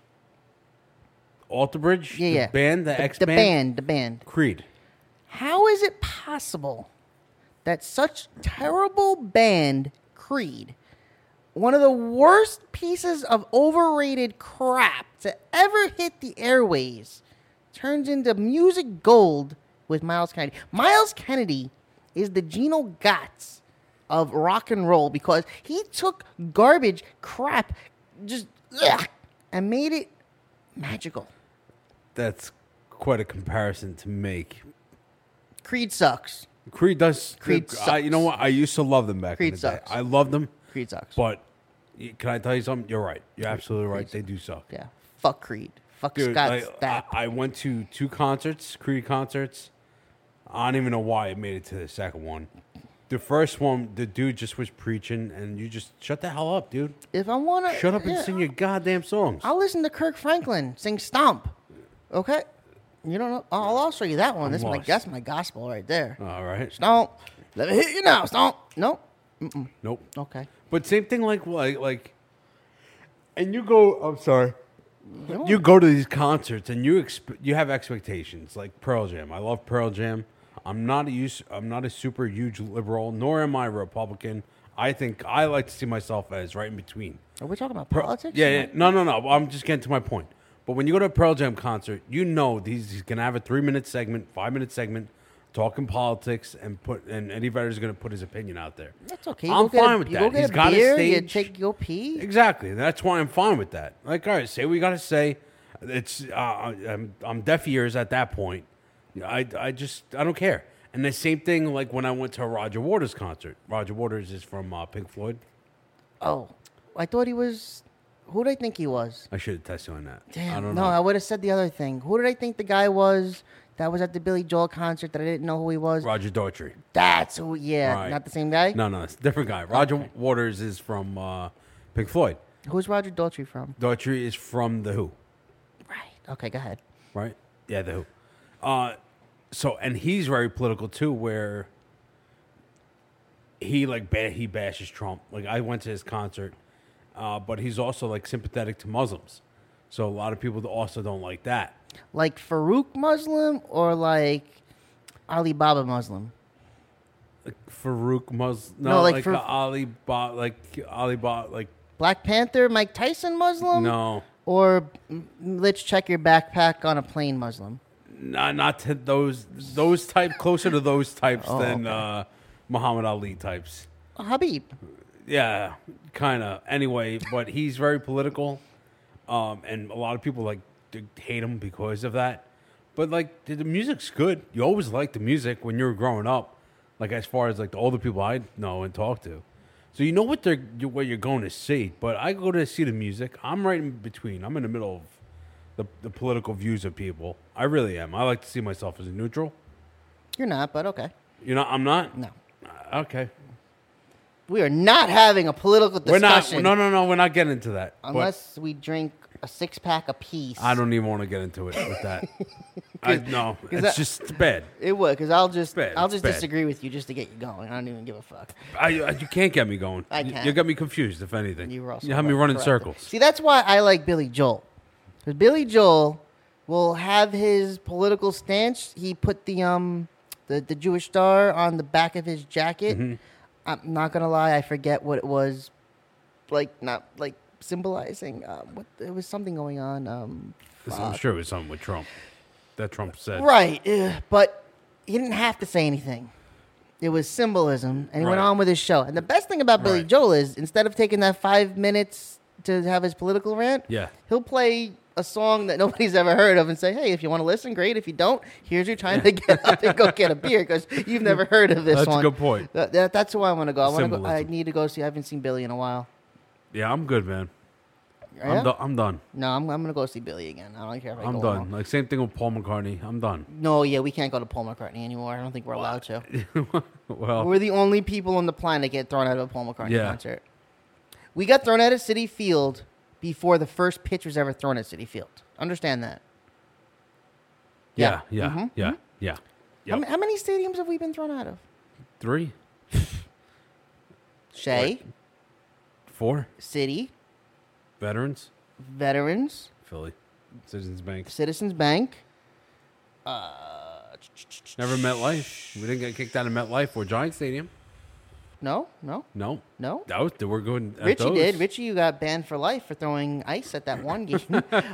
Alter Bridge? Yeah, the yeah. band? The X the band? band, the band. Creed. How is it possible that such terrible band, Creed, one of the worst pieces of overrated crap to ever hit the airways, turns into music gold with Miles Kennedy? Miles Kennedy is the Geno Gotts of rock and roll because he took garbage, crap, just and made it magical. That's quite a comparison to make. Creed sucks. Creed does. Creed you know what? I used to love them back Creed in the day. sucks. I loved them. Creed sucks. But can I tell you something? You're right. You're absolutely right. They do suck. Yeah. Fuck Creed. Fuck Dude, Scott I Stapp. went to 2 concerts, Creed concerts. I don't even know why it made it to the second one. The first one, the dude just was preaching, and you just shut the hell up, dude. If I want to... Shut up and sing your goddamn songs. I'll listen to Kirk Franklin sing Stomp. Okay? You don't know? I'll show you that one. lost. That's my gospel right there. All right. Stomp. Let me hit you now. Stomp. No. Nope. Okay. But same thing like, and you go, I'm sorry. You go to these concerts and you have expectations like Pearl Jam. I love Pearl Jam. I'm not a super huge liberal, nor am I a Republican. I think I like to see myself as right in between. Are we talking about politics? Yeah. No. I'm just getting to my point. But when you go to a Pearl Jam concert, you know he's going to have a 3-minute segment, 5-minute segment, talking politics, and Eddie Vedder's going to put his opinion out there. That's okay. I'm fine with You that. go get He's a got beer, his stage. you go pee. Exactly. That's why I'm fine with that. Like, all right, say what you got to say. It's I'm deaf ears at that point. I don't care. And the same thing like when I went to a Roger Waters concert. Roger Waters is from Pink Floyd. Oh. I thought he was... Who did I think he was? I should have tested on that. Damn. I don't No, know. I would have said the other thing. Who did I think the guy was that was at the Billy Joel concert that I didn't know who he was? Roger Daughtry. That's who... Yeah. Right. Not the same guy? No, it's a different guy. Roger Waters is from Pink Floyd. Who's Roger Daltrey from? Daughtry is from The Who, Right. Okay, go ahead. right? Yeah, The Who. So, and he's very political too, where he he bashes Trump. Like I went to his concert, but he's also like sympathetic to Muslims. So a lot of people also don't like that. Like Farouk Muslim or like Alibaba Muslim? Farouk Muslim, No, like like for- Alibaba, like Black Panther, Mike Tyson Muslim? no, Or let's check your backpack on a plane Muslim? not to those type, closer to those types Oh, than Muhammad Ali types. Habib. Yeah, kind of. Anyway, but he's very political, and a lot of people hate him because of that. But like the music's good. You always liked the music when you were growing up, like as far as like the older people I know and talk to. So you know what you're going to see. But I go to see the music. I'm right in between. I'm in the middle of the political views of people. I really am. I like to see myself as a neutral. You're not, but okay. You know, I'm not. No. Okay. We are not having a political discussion. We're not. No. We're not getting into that. But- Unless we drink a 6-pack apiece. I don't even want to get into it with that. No, it's that- just bad. It would, because I'll just bad. I'll It's just bad. disagree with you just to get you going. I don't even give a fuck. You can't get me going. I You can. got me confused, if anything. You were also have me running correct. circles. See, that's why I like Billy Joel. Because Billy Joel will have his political stance. He put the Jewish star on the back of his jacket. Mm-hmm. I'm not gonna lie, I forget what it was. Not symbolizing. It was something going on. I'm fuck. sure it was something with Trump that Trump said. Right, but he didn't have to say anything. It was symbolism, and he went Right. on with his show. And the best thing about Billy Right. Joel is, instead of taking that 5 minutes to have his political rant, Yeah. he'll play a song that nobody's ever heard of and say, hey, if you want to listen, great. If you don't, here's your time to get up and go get a beer because you've never heard of this That's a one. good point. That's who I want to go. I Symbolism. need to go see. I haven't seen Billy in a while. Yeah, I'm good, man. Yeah? I'm done. No, I'm going to go see Billy again. I don't care if I I'm go done. alone. Like, same thing with Paul McCartney. I'm done. No, yeah, we can't go to Paul McCartney anymore. I don't think we're allowed to. Well, We're the only people on the planet get thrown out of a Paul McCartney Yeah. concert. We got thrown out of Citi Field before the first pitch was ever thrown at Citi Field. Understand that. yeah. Mhm, How Yep. How many stadiums have we been thrown out of? 3, Shea, 4, City, Veterans, Veterans, Philly, Citizens Bank. Citizens Bank. Never MetLife. We didn't get kicked out of MetLife or Giant Stadium. No. No. No. We're good at Richie those. did. Richie, you got banned for life for throwing ice at that one game.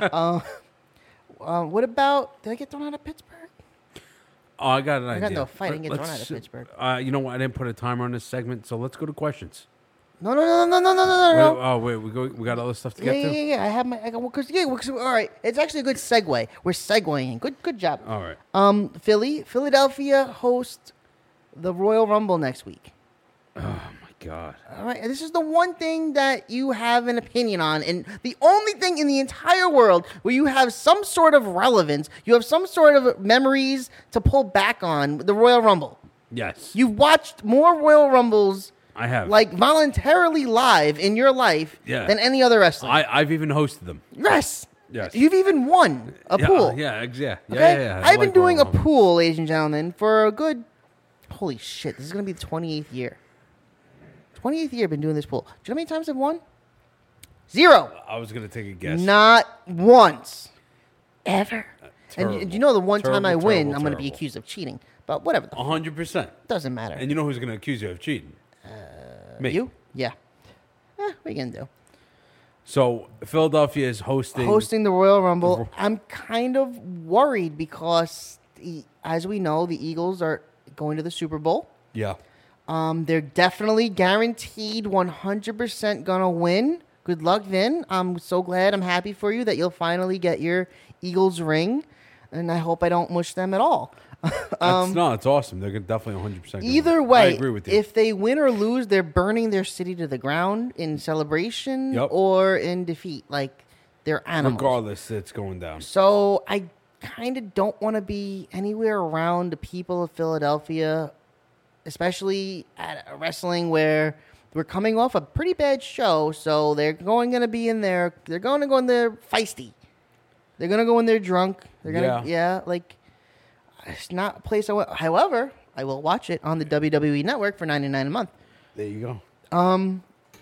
What about, did I get thrown out of Pittsburgh? Oh, I got an I idea. got no fight. I didn't get thrown Let's- out of Pittsburgh. You know what? I didn't put a timer on this segment, so let's go to questions. No. Wait, we got other stuff to get to? Yeah. I have my. All right. It's actually a good segue. We're segueing. Good job. All right. Philadelphia hosts the Royal Rumble next week. Oh, my God. All right. This is the one thing that you have an opinion on, and the only thing in the entire world where you have some sort of relevance, you have some sort of memories to pull back on, the Royal Rumble. Yes. You've watched more Royal Rumbles, I have. like voluntarily live in your life, Yeah. than any other wrestler. I've even hosted them. Yes. Yes. You've even won a pool. Yeah. Okay? I I've been like doing Royal a Rumble. pool, ladies and gentlemen, for a good. Holy shit! This is gonna be the 28th year. 28th year I've been doing this pool. Do you know how many times I've won? 0. I was going to take a guess. Not once. Ever. Terrible. And you know the one time I Terrible, win, terrible, I'm going to be terrible. accused of cheating. But whatever. The 100%. doesn't matter. And you know who's going to accuse you of cheating? Me. You? Yeah. What are you going to do? So Philadelphia is hosting The Royal Rumble. I'm kind of worried because, as we know, the Eagles are going to the Super Bowl. Yeah. They're definitely guaranteed 100% gonna win. Good luck, Vin. I'm so glad. I'm happy for you that you'll finally get your Eagles ring, and I hope I don't mush them at all. It's awesome. They're definitely 100%. gonna Either win. way, I agree with you. if they win or lose, they're burning their city to the ground in celebration Yep. or in defeat. Like, they're animals. Regardless, it's going down. So I kind of don't want to be anywhere around the people of Philadelphia, especially at wrestling where we're coming off a pretty bad show. So they're going to be in there. They're going to go in there feisty. They're going to go in there drunk. They're going to, like, it's not a place I want. However, I will watch it on the WWE Network for $99 a month. There you go.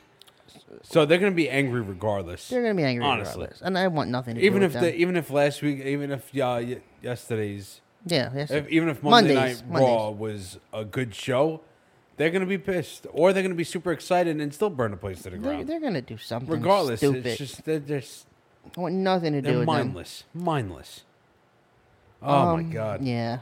So they're going to be angry regardless. They're going to be angry Honestly. regardless. And I want nothing to even do if with them. even if last week, even if yesterday's, yes. even if Monday Mondays. Night Raw was a good show, they're going to be pissed, or they're going to be super excited and still burn the place to the ground. They're going to do something Regardless, stupid. it's just they're I want nothing to do with mindless, mindless. them. Oh my God! Yeah.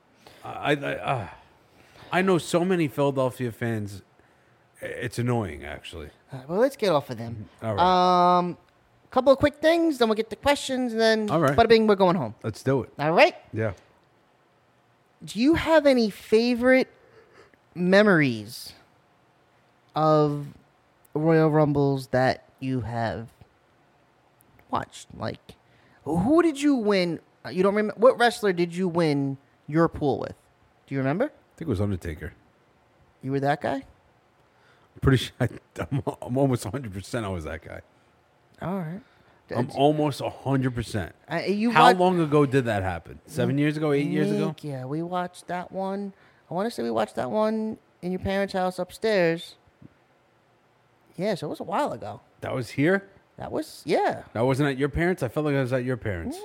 I know so many Philadelphia fans. It's annoying, actually. Well, let's get off of them. All right, Couple of quick things, then we'll get the questions, and then All right. bada bing, we're going home. let's do it. All right? Yeah. Do you have any favorite memories of Royal Rumbles that you have watched? Like, who did you win? You don't remember? What wrestler did you win your pool with? Do you remember? I think it was Undertaker. You were that guy? I'm pretty sure. I'm almost 100%. I was that guy. All right. I'm almost 100%. You How long ago did that happen? 7 years ago? 8 years ago? Yeah, we watched that one. I want to say we watched that one in your parents' house upstairs. Yeah, so it was a while ago. That was here? That was, yeah. That wasn't at your parents? I felt like I was at your parents.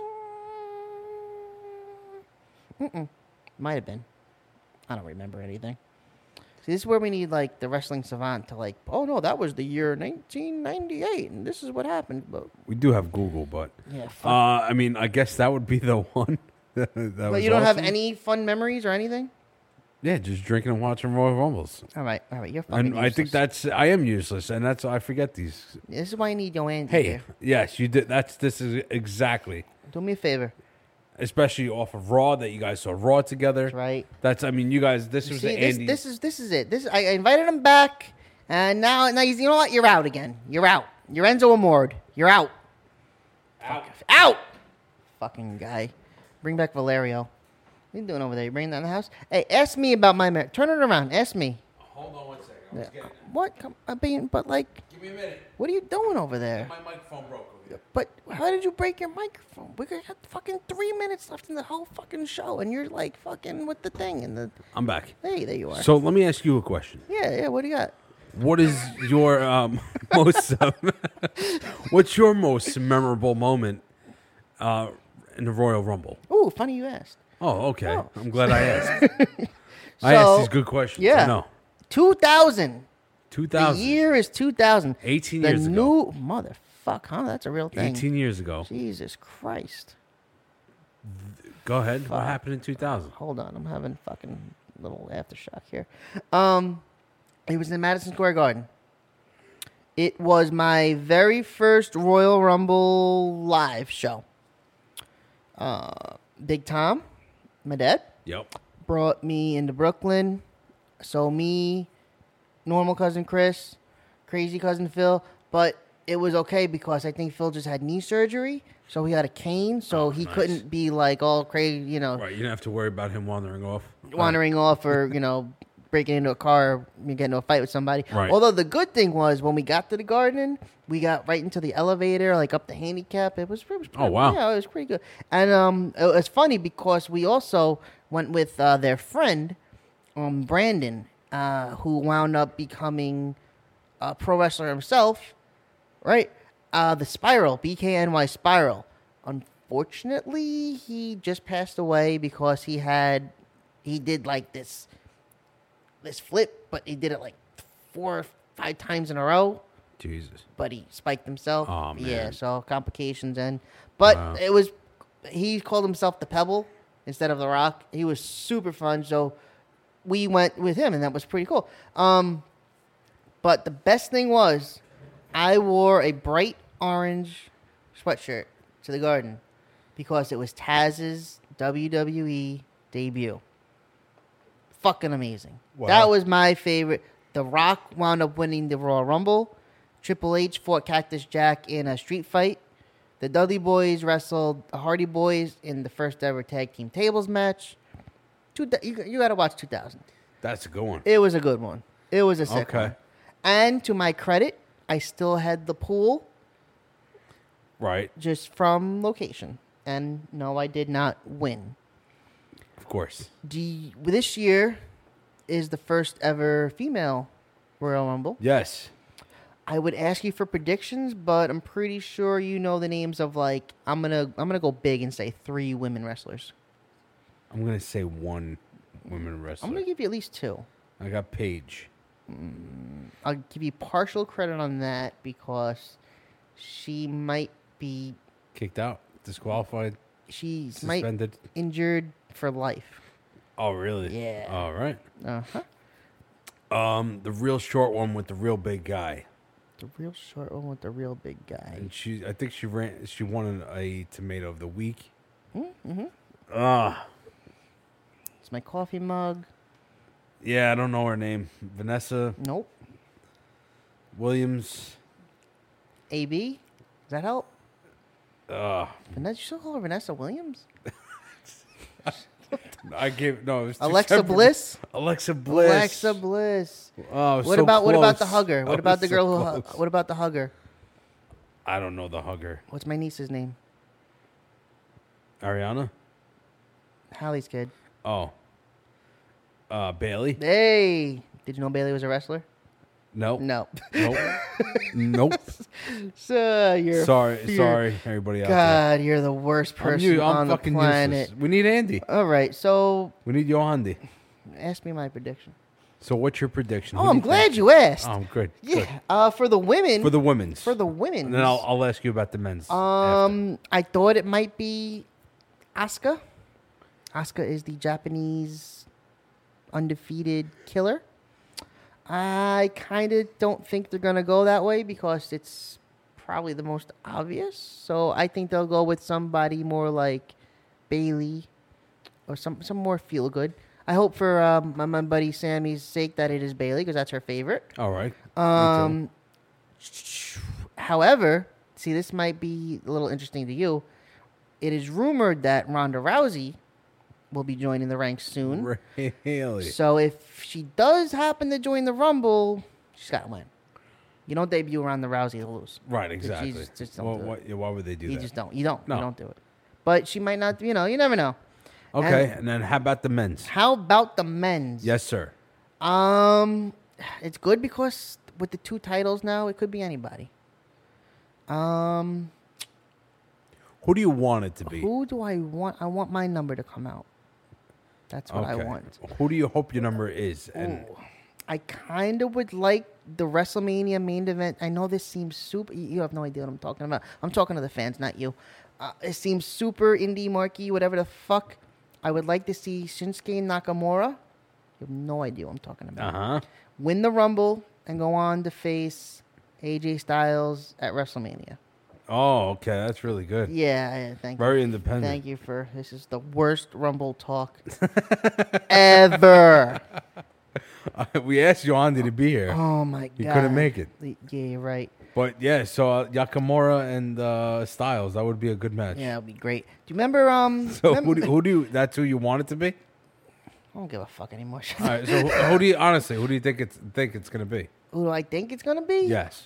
Might have been. I don't remember anything. See, this is where we need, like, the wrestling savant to, like, oh, no, that was the year 1998, and this is what happened. But We do have Google, but... yeah, fuck. I mean, I guess that would be the one. That But you don't have any fun memories or anything? Yeah, just drinking and watching Royal Rumbles. All right, you're fucking And I think I am useless, and that's I forget these. This is why I need Joanne Hey, here. yes, you did. This is exactly, Do me a favor. especially off of Raw that you guys saw Raw together. That's right. That's I mean, you guys. This was See, the this, Andy. this is it. I invited him back, and now he's, you know what? You're out again. You're out. You're Enzo Amore. You're out. Out. Fucking guy. Bring back Valerio. What are you doing over there? You bringing that in the house? Hey, ask me about my marriage. Turn it around. Ask me. Hold on 1 second. I was getting it. What? But like, Give me a minute. what are you doing over there? My microphone broke over here. But how did you break your microphone? We got fucking 3 minutes left in the whole fucking show, and you're like fucking with the thing and the. I'm back. Hey, there you are. So let me ask you a question. Yeah. What do you got? What is your most? What's your most memorable moment in the Royal Rumble? Ooh, funny you asked. Oh, okay. Oh. I'm glad I asked. I asked these good questions. Yeah. No. 2000. 2000. The year is 2000. 18 the years ago. new motherfuck, huh? That's a real thing. 18 years ago. Jesus Christ. Go ahead. What happened in 2000? Hold on, I'm having fucking little aftershock here. It was in Madison Square Garden. It was my very first Royal Rumble live show. Big Tom, my dad, Yep. brought me into Brooklyn. So me, normal cousin Chris, crazy cousin Phil. But it was okay because I think Phil just had knee surgery. So he had a cane. So he nice. couldn't be like all crazy, you know, Right. You didn't have to worry about him wandering off. wandering off or, you know, breaking into a car or getting into a fight with somebody. Right. Although the good thing was when we got to the garden, we got right into the elevator, like up the handicap. It was pretty, Oh, wow. Yeah, it was pretty good. And it was funny because we also went with their friend, Brandon, who wound up becoming a pro wrestler himself, right? The Spiral, BKNY Spiral. Unfortunately, he just passed away because he did like this flip, but he did it like 4 or 5 times in a row. Jesus. But he spiked himself. Oh, man. Yeah, so complications but Wow. he called himself the Pebble instead of the Rock. He was super fun, so we went with him, and that was pretty cool. But the best thing was I wore a bright orange sweatshirt to the garden because it was Taz's WWE debut. Fucking amazing. Wow. That was my favorite. The Rock wound up winning the Royal Rumble. Triple H fought Cactus Jack in a street fight. The Dudley Boys wrestled the Hardy Boys in the first ever tag team tables match. You got to watch 2000. That's a good one. It was a good one. It was a sick Okay. one. And to my credit, I still had the pool Right. just from location. And no, I did not win. Of course. This year is the first ever female Royal Rumble. Yes. I would ask you for predictions, but I'm pretty sure you know the names of like I'm gonna go big and say 3 women wrestlers. I'm going to say 1 women wrestler. I'm gonna give you at least 2. I got Paige. I'll give you partial credit on that because she might be Kicked out. Disqualified. she Suspended. might injured for life. Oh, really? Yeah. All right. Uh-huh. The real short one with the real big guy. The real short one with the real big guy. And I think she won a tomato of the week. Mm-hmm. It's my coffee mug. Yeah, I don't know her name. Vanessa Nope. Williams. AB? Does that help? Vanessa, you still call her Vanessa Williams? It was Alexa December. Bliss? Alexa Bliss. Alexa Bliss. Oh, What so about the close. hugger? I What about was the so girl who close. what about the hugger? I don't know the hugger. What's my niece's name? Ariana? Hallie's kid. Oh. Bailey? Hey, did you know Bailey was a wrestler? Nope. No. Nope. Nope. So you're Sorry, everybody out God, you're the worst there. person I'm on the fucking planet. useless. We need Andy. All right, so We need Yohandi. ask me my prediction. So what's your prediction? Oh, I'm glad you asked. Oh, good. Yeah, Good. for the women. For the women's. For the women. And then I'll ask you about the men's. after. I thought it might be Asuka. Asuka is the Japanese undefeated killer. I kind of don't think they're going to go that way because it's probably the most obvious. So I think they'll go with somebody more like Bailey or some more feel good. I hope for my buddy Sammy's sake that it is Bailey because that's her favorite. All right. Me too. However, see, this might be a little interesting to you. It is rumored that Ronda Rousey will be joining the ranks soon. Really? So if she does happen to join the Rumble, she's got to win. You don't debut Ronda Rousey to lose. Right, exactly. Just don't do it. Why would they do You that? just don't. You don't. No. You don't do it. But she might not. You never know. Okay, and then how about the men's? How about the men's? Yes, sir. It's good because with the 2 titles now, it could be anybody. Who do you want it to be? Who do I want? I want my number to come out. That's what I want. Who do you hope your number is? And Ooh. I kind of would like the WrestleMania main event. I know this seems super. You have no idea what I'm talking about. I'm talking to the fans, not you. It seems super indie marquee, whatever the fuck. I would like to see Shinsuke Nakamura. You have no idea what I'm talking about. Win the Rumble and go on to face AJ Styles at WrestleMania. Oh, okay, that's really good. Yeah, thank you. Very independent. Thank you for this is the worst Rumble talk ever. We asked Yohandi to be here. Oh my god, He couldn't make it. Yeah, you're right. But yeah, so Yakamura and Styles, that would be a good match. Yeah, it'd be great. Do you remember? So who do you? That's who you want it to be? I don't give a fuck anymore. All right. So who do you honestly? Who do you think it's gonna be? Who do I think it's gonna be? Yes.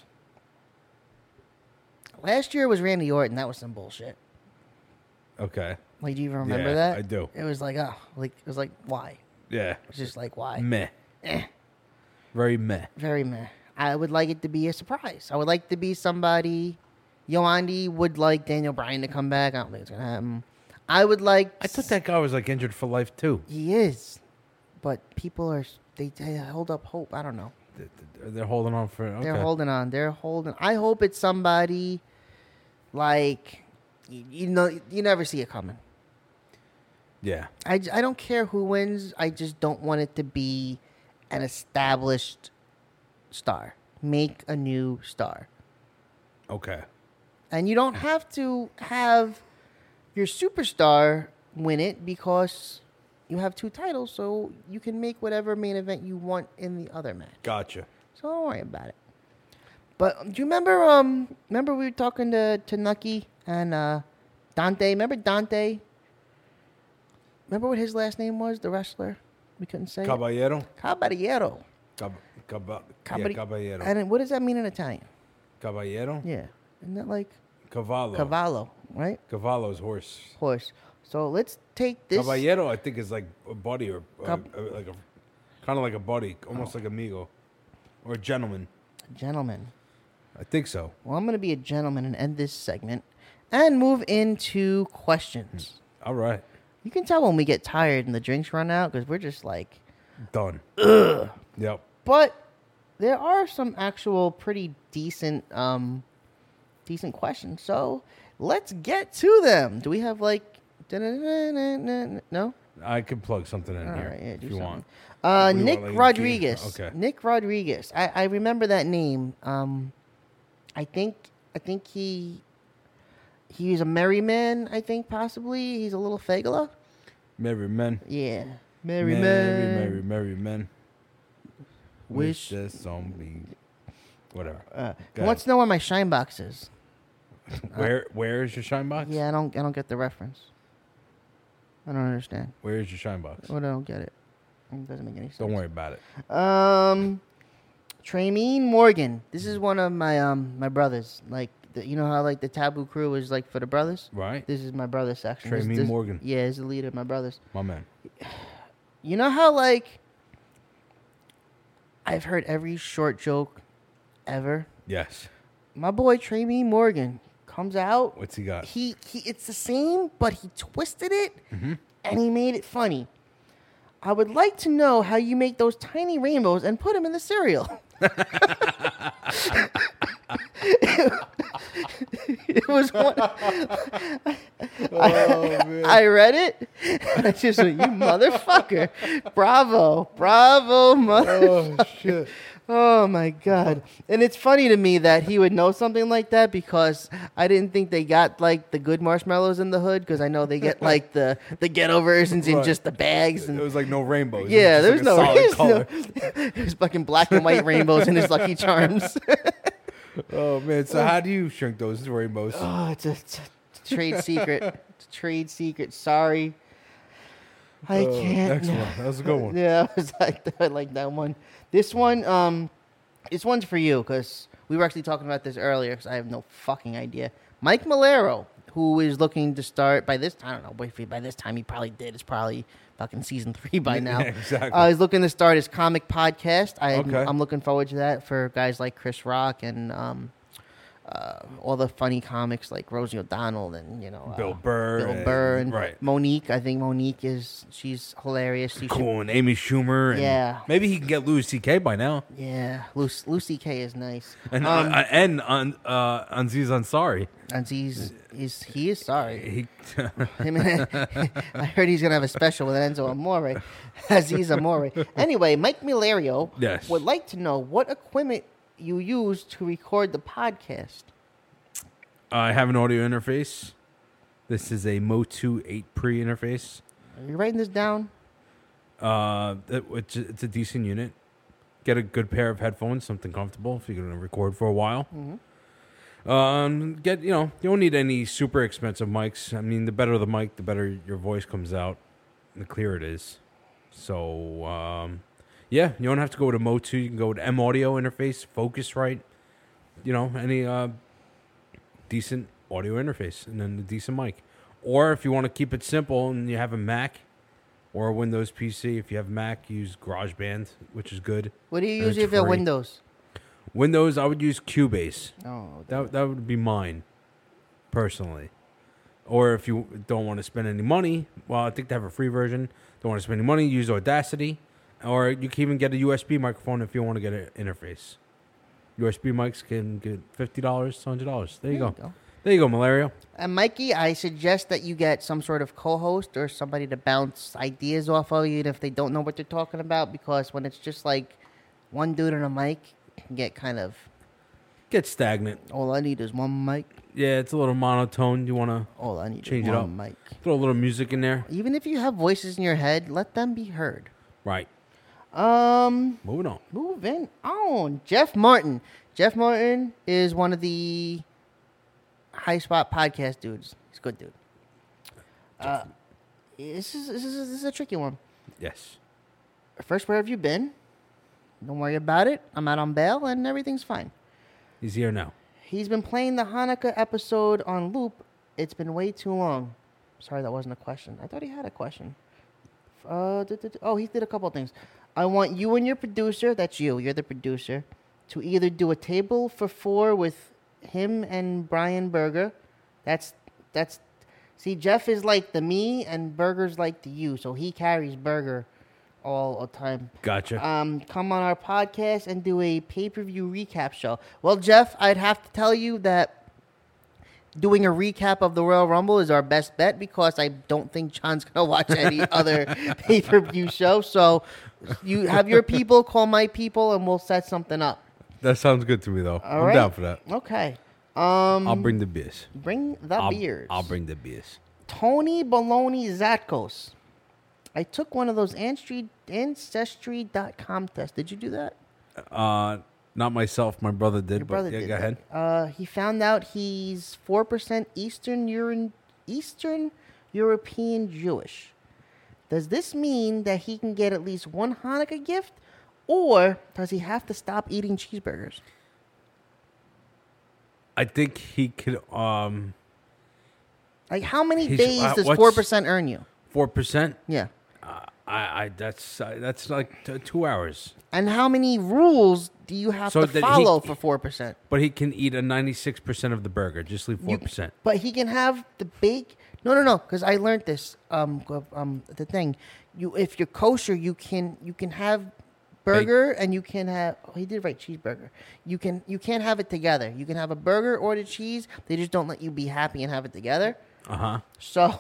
Last year was Randy Orton. That was some bullshit. Okay. Like, do you even remember Yeah, that? I do. It was like, why? Yeah. It's just like, why? Meh. Eh. Very meh. Very meh. I would like it to be a surprise. I would like to be somebody. Yoandi would like Daniel Bryan to come back. I don't think it's gonna happen. I would like. I thought that guy was like injured for life too. He is, but people are they hold up hope. I don't know. They're holding on for. Okay. They're holding on. They're holding. I hope it's somebody like you never see it coming. Yeah. I don't care who wins. I just don't want it to be an established star. Make a new star. Okay. And you don't have to have your superstar win it because you have 2 titles, so you can make whatever main event you want in the other match. Gotcha. So don't worry about it. But do you remember? Remember we were talking to Nucky and Dante. Remember Dante? Remember what his last name was? The wrestler. We couldn't say Caballero. it. Caballero. Caballero. And what does that mean in Italian? Caballero. Yeah, isn't that like Cavallo. cavallo, right? Cavallo's horse. Horse. So let's take this. Caballero, I think, is like a buddy or like a kind of like a buddy, almost like amigo, or a gentleman. Gentleman. I think so. Well, I'm going to be a gentleman and end this segment and move into questions. All right. You can tell when we get tired and the drinks run out because we're just like, Done. Ugh. Yep. but there are some actual pretty decent questions. So let's get to them. Do we have like, no? I can plug something in All here right, yeah, do if you something. want. Nick What do you want, like, Rodriguez. okay. Nick Rodriguez. I remember that name. I think he was a merry man. I think possibly he's a little fagala. Merry men. Yeah, merry man. Merry men. Wish- the zombie. Whatever. He Go wants to know where my shine box is. Where is your shine box? Yeah, I don't get the reference. I don't understand. Where is your shine box? I don't get it. It doesn't make any sense. Don't worry about it. Tremeen Morgan. This is one of my my brothers. Like you know how like the Taboo Crew is like for the brothers. Right. This is my brother's section. Trey Morgan. Yeah, he's the leader of my brothers. My man. You know how like I've heard every short joke ever. Yes. My boy Trey Morgan comes out. What's he got? He it's the same, but he twisted it and he made it funny. I would like to know how you make those tiny rainbows and put them in the cereal. It was one. I read it. And I just went, you motherfucker. Bravo, motherfucker. Oh, shit. Oh my God. And it's funny to me that he would know something like that because I didn't think they got like the good marshmallows in the hood because I know they get like the ghetto versions in Right. just the bags. And It was like no rainbows. yeah, It was just like a solid color. There's fucking black and white rainbows in his Lucky Charms. Oh man! So how do you shrink those rainbows? Oh, it's a trade secret. It's a trade secret. Sorry. I can't. Next one. That was a good one. Yeah, I like that one. This one, this one's for you because we were actually talking about this earlier because I have no fucking idea. Mike Malero, who is looking to start by this time, I don't know, but by this time he probably did. It's probably fucking season 3 by now. Yeah, exactly. He's looking to start his comic podcast. Okay. I'm looking forward to that for guys like Chris Rock and all the funny comics like Rosie O'Donnell and Bill Burr. Bill Burr and right. Monique. I think Monique she's hilarious. She should- Cool. And Amy Schumer. And Yeah. Maybe he can get Louis C.K. by now. Yeah, Lucy K is nice. And Aziz Ansari. And he is sorry. He, Him and- I heard he's gonna have a special with Enzo Amore, Aziz Amore. Anyway, Mike Milario Yes. would like to know what equipment you use to record the podcast. I have an audio interface. This is a Motu 8 Pre interface. Are you writing this down? It's a decent unit. Get a good pair of headphones, something comfortable if you're going to record for a while. You don't need any super expensive mics. I mean, the better the mic, the better your voice comes out, the clearer it is. So, yeah, you don't have to go to Motu. You can go to M Audio interface, Focusrite, any decent audio interface, and then a decent mic. Or if you want to keep it simple and you have a Mac or a Windows PC, if you have Mac, use GarageBand, which is good. What do you And use it's if you have free. Windows? Windows, I would use Cubase. Oh, That would be mine, personally. Or if you don't want to spend any money, well, I think they have a free version. Don't want to spend any money, use Audacity. Or you can even get a USB microphone if you want to get an interface. USB mics can get $50, $100. There you go. There you go, Malario. And Mikey, I suggest that you get some sort of co-host or somebody to bounce ideas off of you if they don't know what they're talking about, because when it's just like one dude on a mic, it can get kind of... Get stagnant. All I need is one mic. Yeah, it's a little monotone. You want to All I need change is it up. one mic. Throw a little music in there. Even if you have voices in your head, let them be heard. Right. Moving on. Jeff Martin. Jeff Martin is one of the High Spot podcast dudes. He's a good dude. This is a tricky one. Yes. First, where have you been? Don't worry about it. I'm out on bail and everything's fine. He's here now. He's been playing the Hanukkah episode on loop. It's been way too long. Sorry, that wasn't a question. I thought he had a question. He did a couple of things. I want you and your producer, that's you're the producer, to either do a table for 4 with him and Brian Berger. See, Jeff is like the me and Berger's like the you, so he carries Berger all the time. Gotcha. Come on our podcast and do a pay-per-view recap show. Well, Jeff, I'd have to tell you that doing a recap of the Royal Rumble is our best bet because I don't think John's going to watch any other pay-per-view show. So you have your people call my people and we'll set something up. That sounds good to me, though. All I'm right. down for that. Okay. I'll bring the beers. Bring the beers. I'll bring the beers. Tony Baloney Zatkos. I took one of those Ancestry.com tests. Did you do that? Not myself. My brother did. Your brother but did go that. ahead. He found out he's 4% Eastern European Jewish. Does this mean that he can get at least one Hanukkah gift, or does he have to stop eating cheeseburgers? I think he could. Like, how many He's- days does what's- 4% earn you? 4%. Yeah. That's like 2 hours. And how many rules do you have So to that he- follow for 4%? But he can eat a 96% of the burger. Just leave 4%. But he can have the bake. No. Because I learned this. The thing, if you're kosher, you can have burger and you can have. Oh, he did right, cheeseburger. You can't have it together. You can have a burger or the cheese. They just don't let you be happy and have it together. So,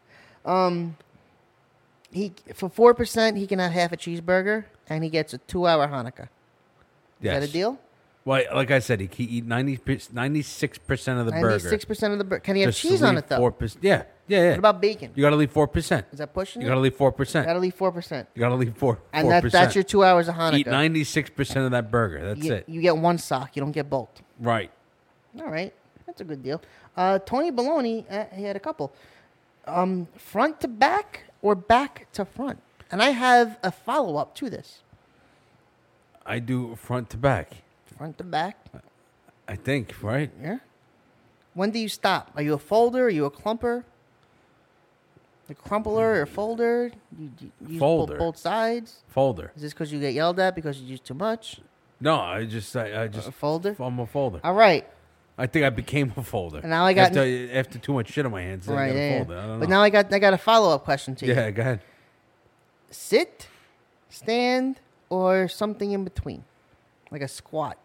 he for 4% he can have half a cheeseburger and he gets a 2-hour Hanukkah. Is Yes. that a deal? Well, like I said, he can eat 96% of the burger. 96% of the burger. Can he have Just cheese on leave it though? 4%. Yeah. What about bacon? You got to leave 4%. Is that pushing You it? got to leave 4%. Gotta leave 4%. You got to leave 4%. And that's your 2 hours of Hanukkah. Eat 96% of that burger. That's it. You get one sock. You don't get both. Right. All right. That's a good deal. Tony Baloney, he had a couple. Front to back or back to front? And I have a follow-up to this. I do front to back. Front to back? I think, right? Yeah. When do you stop? Are you a folder? Are you a clumper? A crumpler or folder? You use Folder. both sides? Folder. Is this because you get yelled at because you use too much? No, I just A folder? I'm a folder. All right. I think I became a folder. And now I got- after too much shit on my hands. Right. I got a Yeah. folder. I don't But know. now I got a follow-up question to you. Yeah, go ahead. Sit, stand, or something in between, like a squat.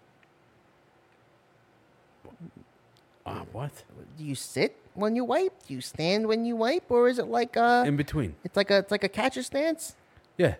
What? Do you sit when you wipe? Do you stand when you wipe, or is it like a? In between. It's like a catcher stance. Yeah.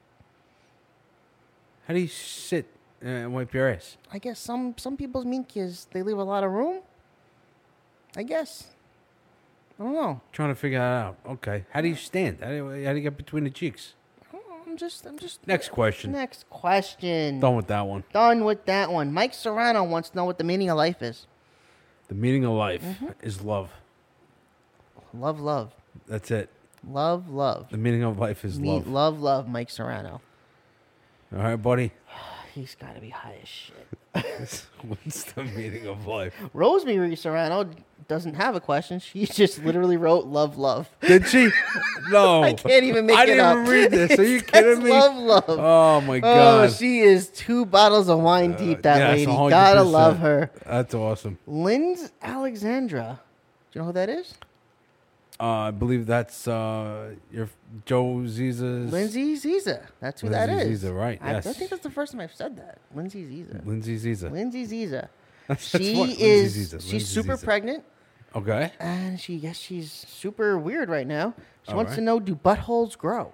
How do you sit and wipe your ass? I guess some people's minkias they leave a lot of room. I guess. I don't know. Trying to figure that out. Okay. How do you stand? How do you get between the cheeks? I'm just. Next question. Next question. Done with that one. Done with that one. Mike Serrano wants to know what the meaning of life is. The meaning of life Mm-hmm. is love. Love. That's it. Love. The meaning of life is love. Love, Mike Serrano. All right, buddy. He's got to be high as shit. What's the meaning of life? Rosemary Serrano doesn't have a question. She just literally wrote love. Did she? No. I can't even make I it didn't up. even read this. Are you It kidding says me? Love. Oh, my Oh, God. she is 2 bottles of wine deep, that Yes, lady. 100%. Gotta love her. That's awesome. Linz Alexandra. Do you know who that is? I believe that's your Joe Ziza's. Lindsay Ziza. That's who that Lindsay is. Ziza, right, I yes. think that's the first time I've said that. Lindsay Ziza. Lindsay Ziza. Lindsay Ziza. That's She what, is. Lindsay Ziza. She's Lindsay super Ziza. pregnant. Okay. And she's super weird right now. She All wants right. to know, do buttholes grow?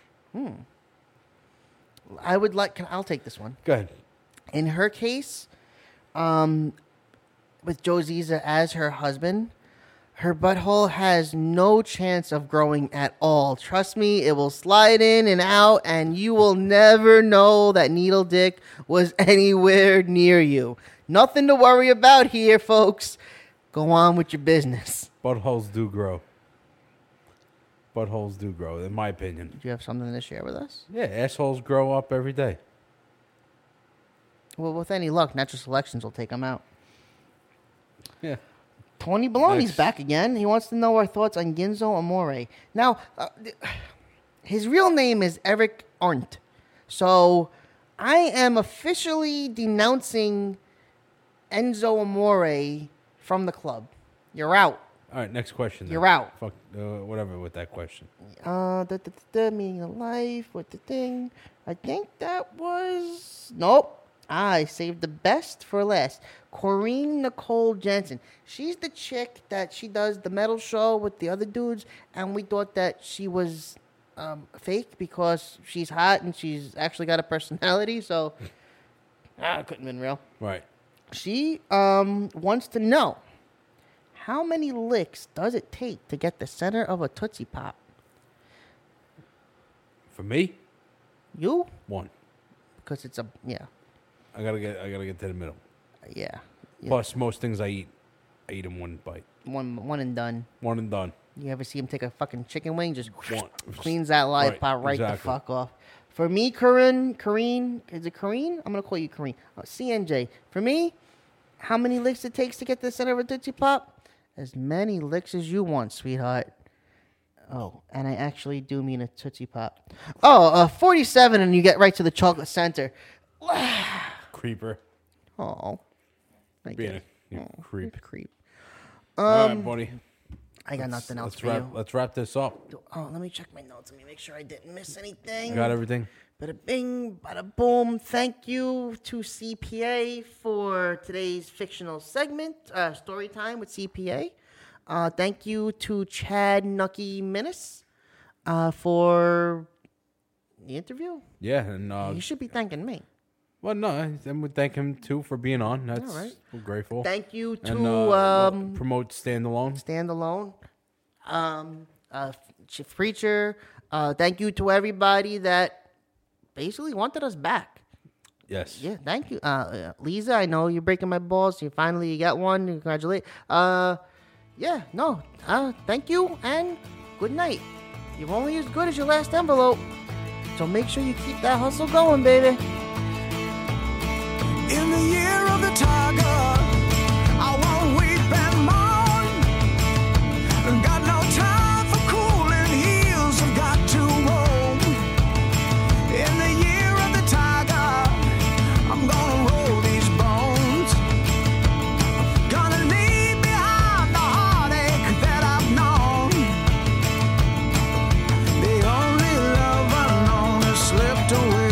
I would like. I'll take this one. Good. In her case, with Joe Ziza as her husband, her butthole has no chance of growing at all. Trust me, it will slide in and out, and you will never know that needle dick was anywhere near you. Nothing to worry about here, folks. Go on with your business. Buttholes do grow. Buttholes do grow, in my opinion. Do you have something to share with us? Yeah, assholes grow up every day. Well, with any luck, natural selections will take them out. Yeah. Tony Baloney's Next. back again. He wants to know our thoughts on Ginzo Amore. Now, his real name is Eric Arndt. So, I am officially denouncing Enzo Amore from the club. You're out. All right, next question. then. You're out. Fuck, whatever with that question. The meaning of life, what the thing. I think that was... Nope. I saved the best for last. Corinne Nicole Jensen. She's the chick that she does the metal show with the other dudes, and we thought that she was fake because she's hot and she's actually got a personality, so it couldn't have been real. Right. She wants to know, how many licks does it take to get the center of a Tootsie Pop? For me, You? one. Because it's a, yeah. I gotta get to the middle. Yeah. Plus, most things I eat in one bite. One and done. One and done. You ever see him take a fucking chicken wing? Just One. cleans that lollipop right the exactly. fuck off. For me, Corinne, is it Corinne? I'm going to call you Corinne. CNJ. For me, how many licks it takes to get to the center of a Tootsie Pop? As many licks as you want, sweetheart. Oh, and I actually do mean a Tootsie Pop. 47, and you get right to the chocolate center. Creeper. Oh. Being a creep. Creep. All right, buddy. I got nothing else for you. Let's wrap this up. Oh, let me check my notes. Let me make sure I didn't miss anything. Got everything? Bada bing, bada boom. Thank you to CPA for today's fictional segment, Story Time with CPA. Thank you to Chad Nucky Minnis for the interview. Yeah, and You should be thanking me. well, no, I would thank him too for being on. That's All right. we're grateful. Thank you to And promote Standalone. Standalone, Chief Preacher. Thank you to everybody that basically wanted us back. Yes. Yeah, thank you. Lisa, I know you're breaking my balls. You finally got one. Congratulate. Thank you and good night. You're only as good as your last envelope. So make sure you keep that hustle going, baby. In the year of the tiger, I won't weep and mourn. Got no time for cooling heels, I've got to roam. In the year of the tiger, I'm gonna roll these bones. Gonna leave behind the heartache that I've known. The only love I've known has slipped away.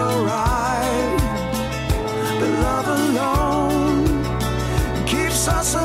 Us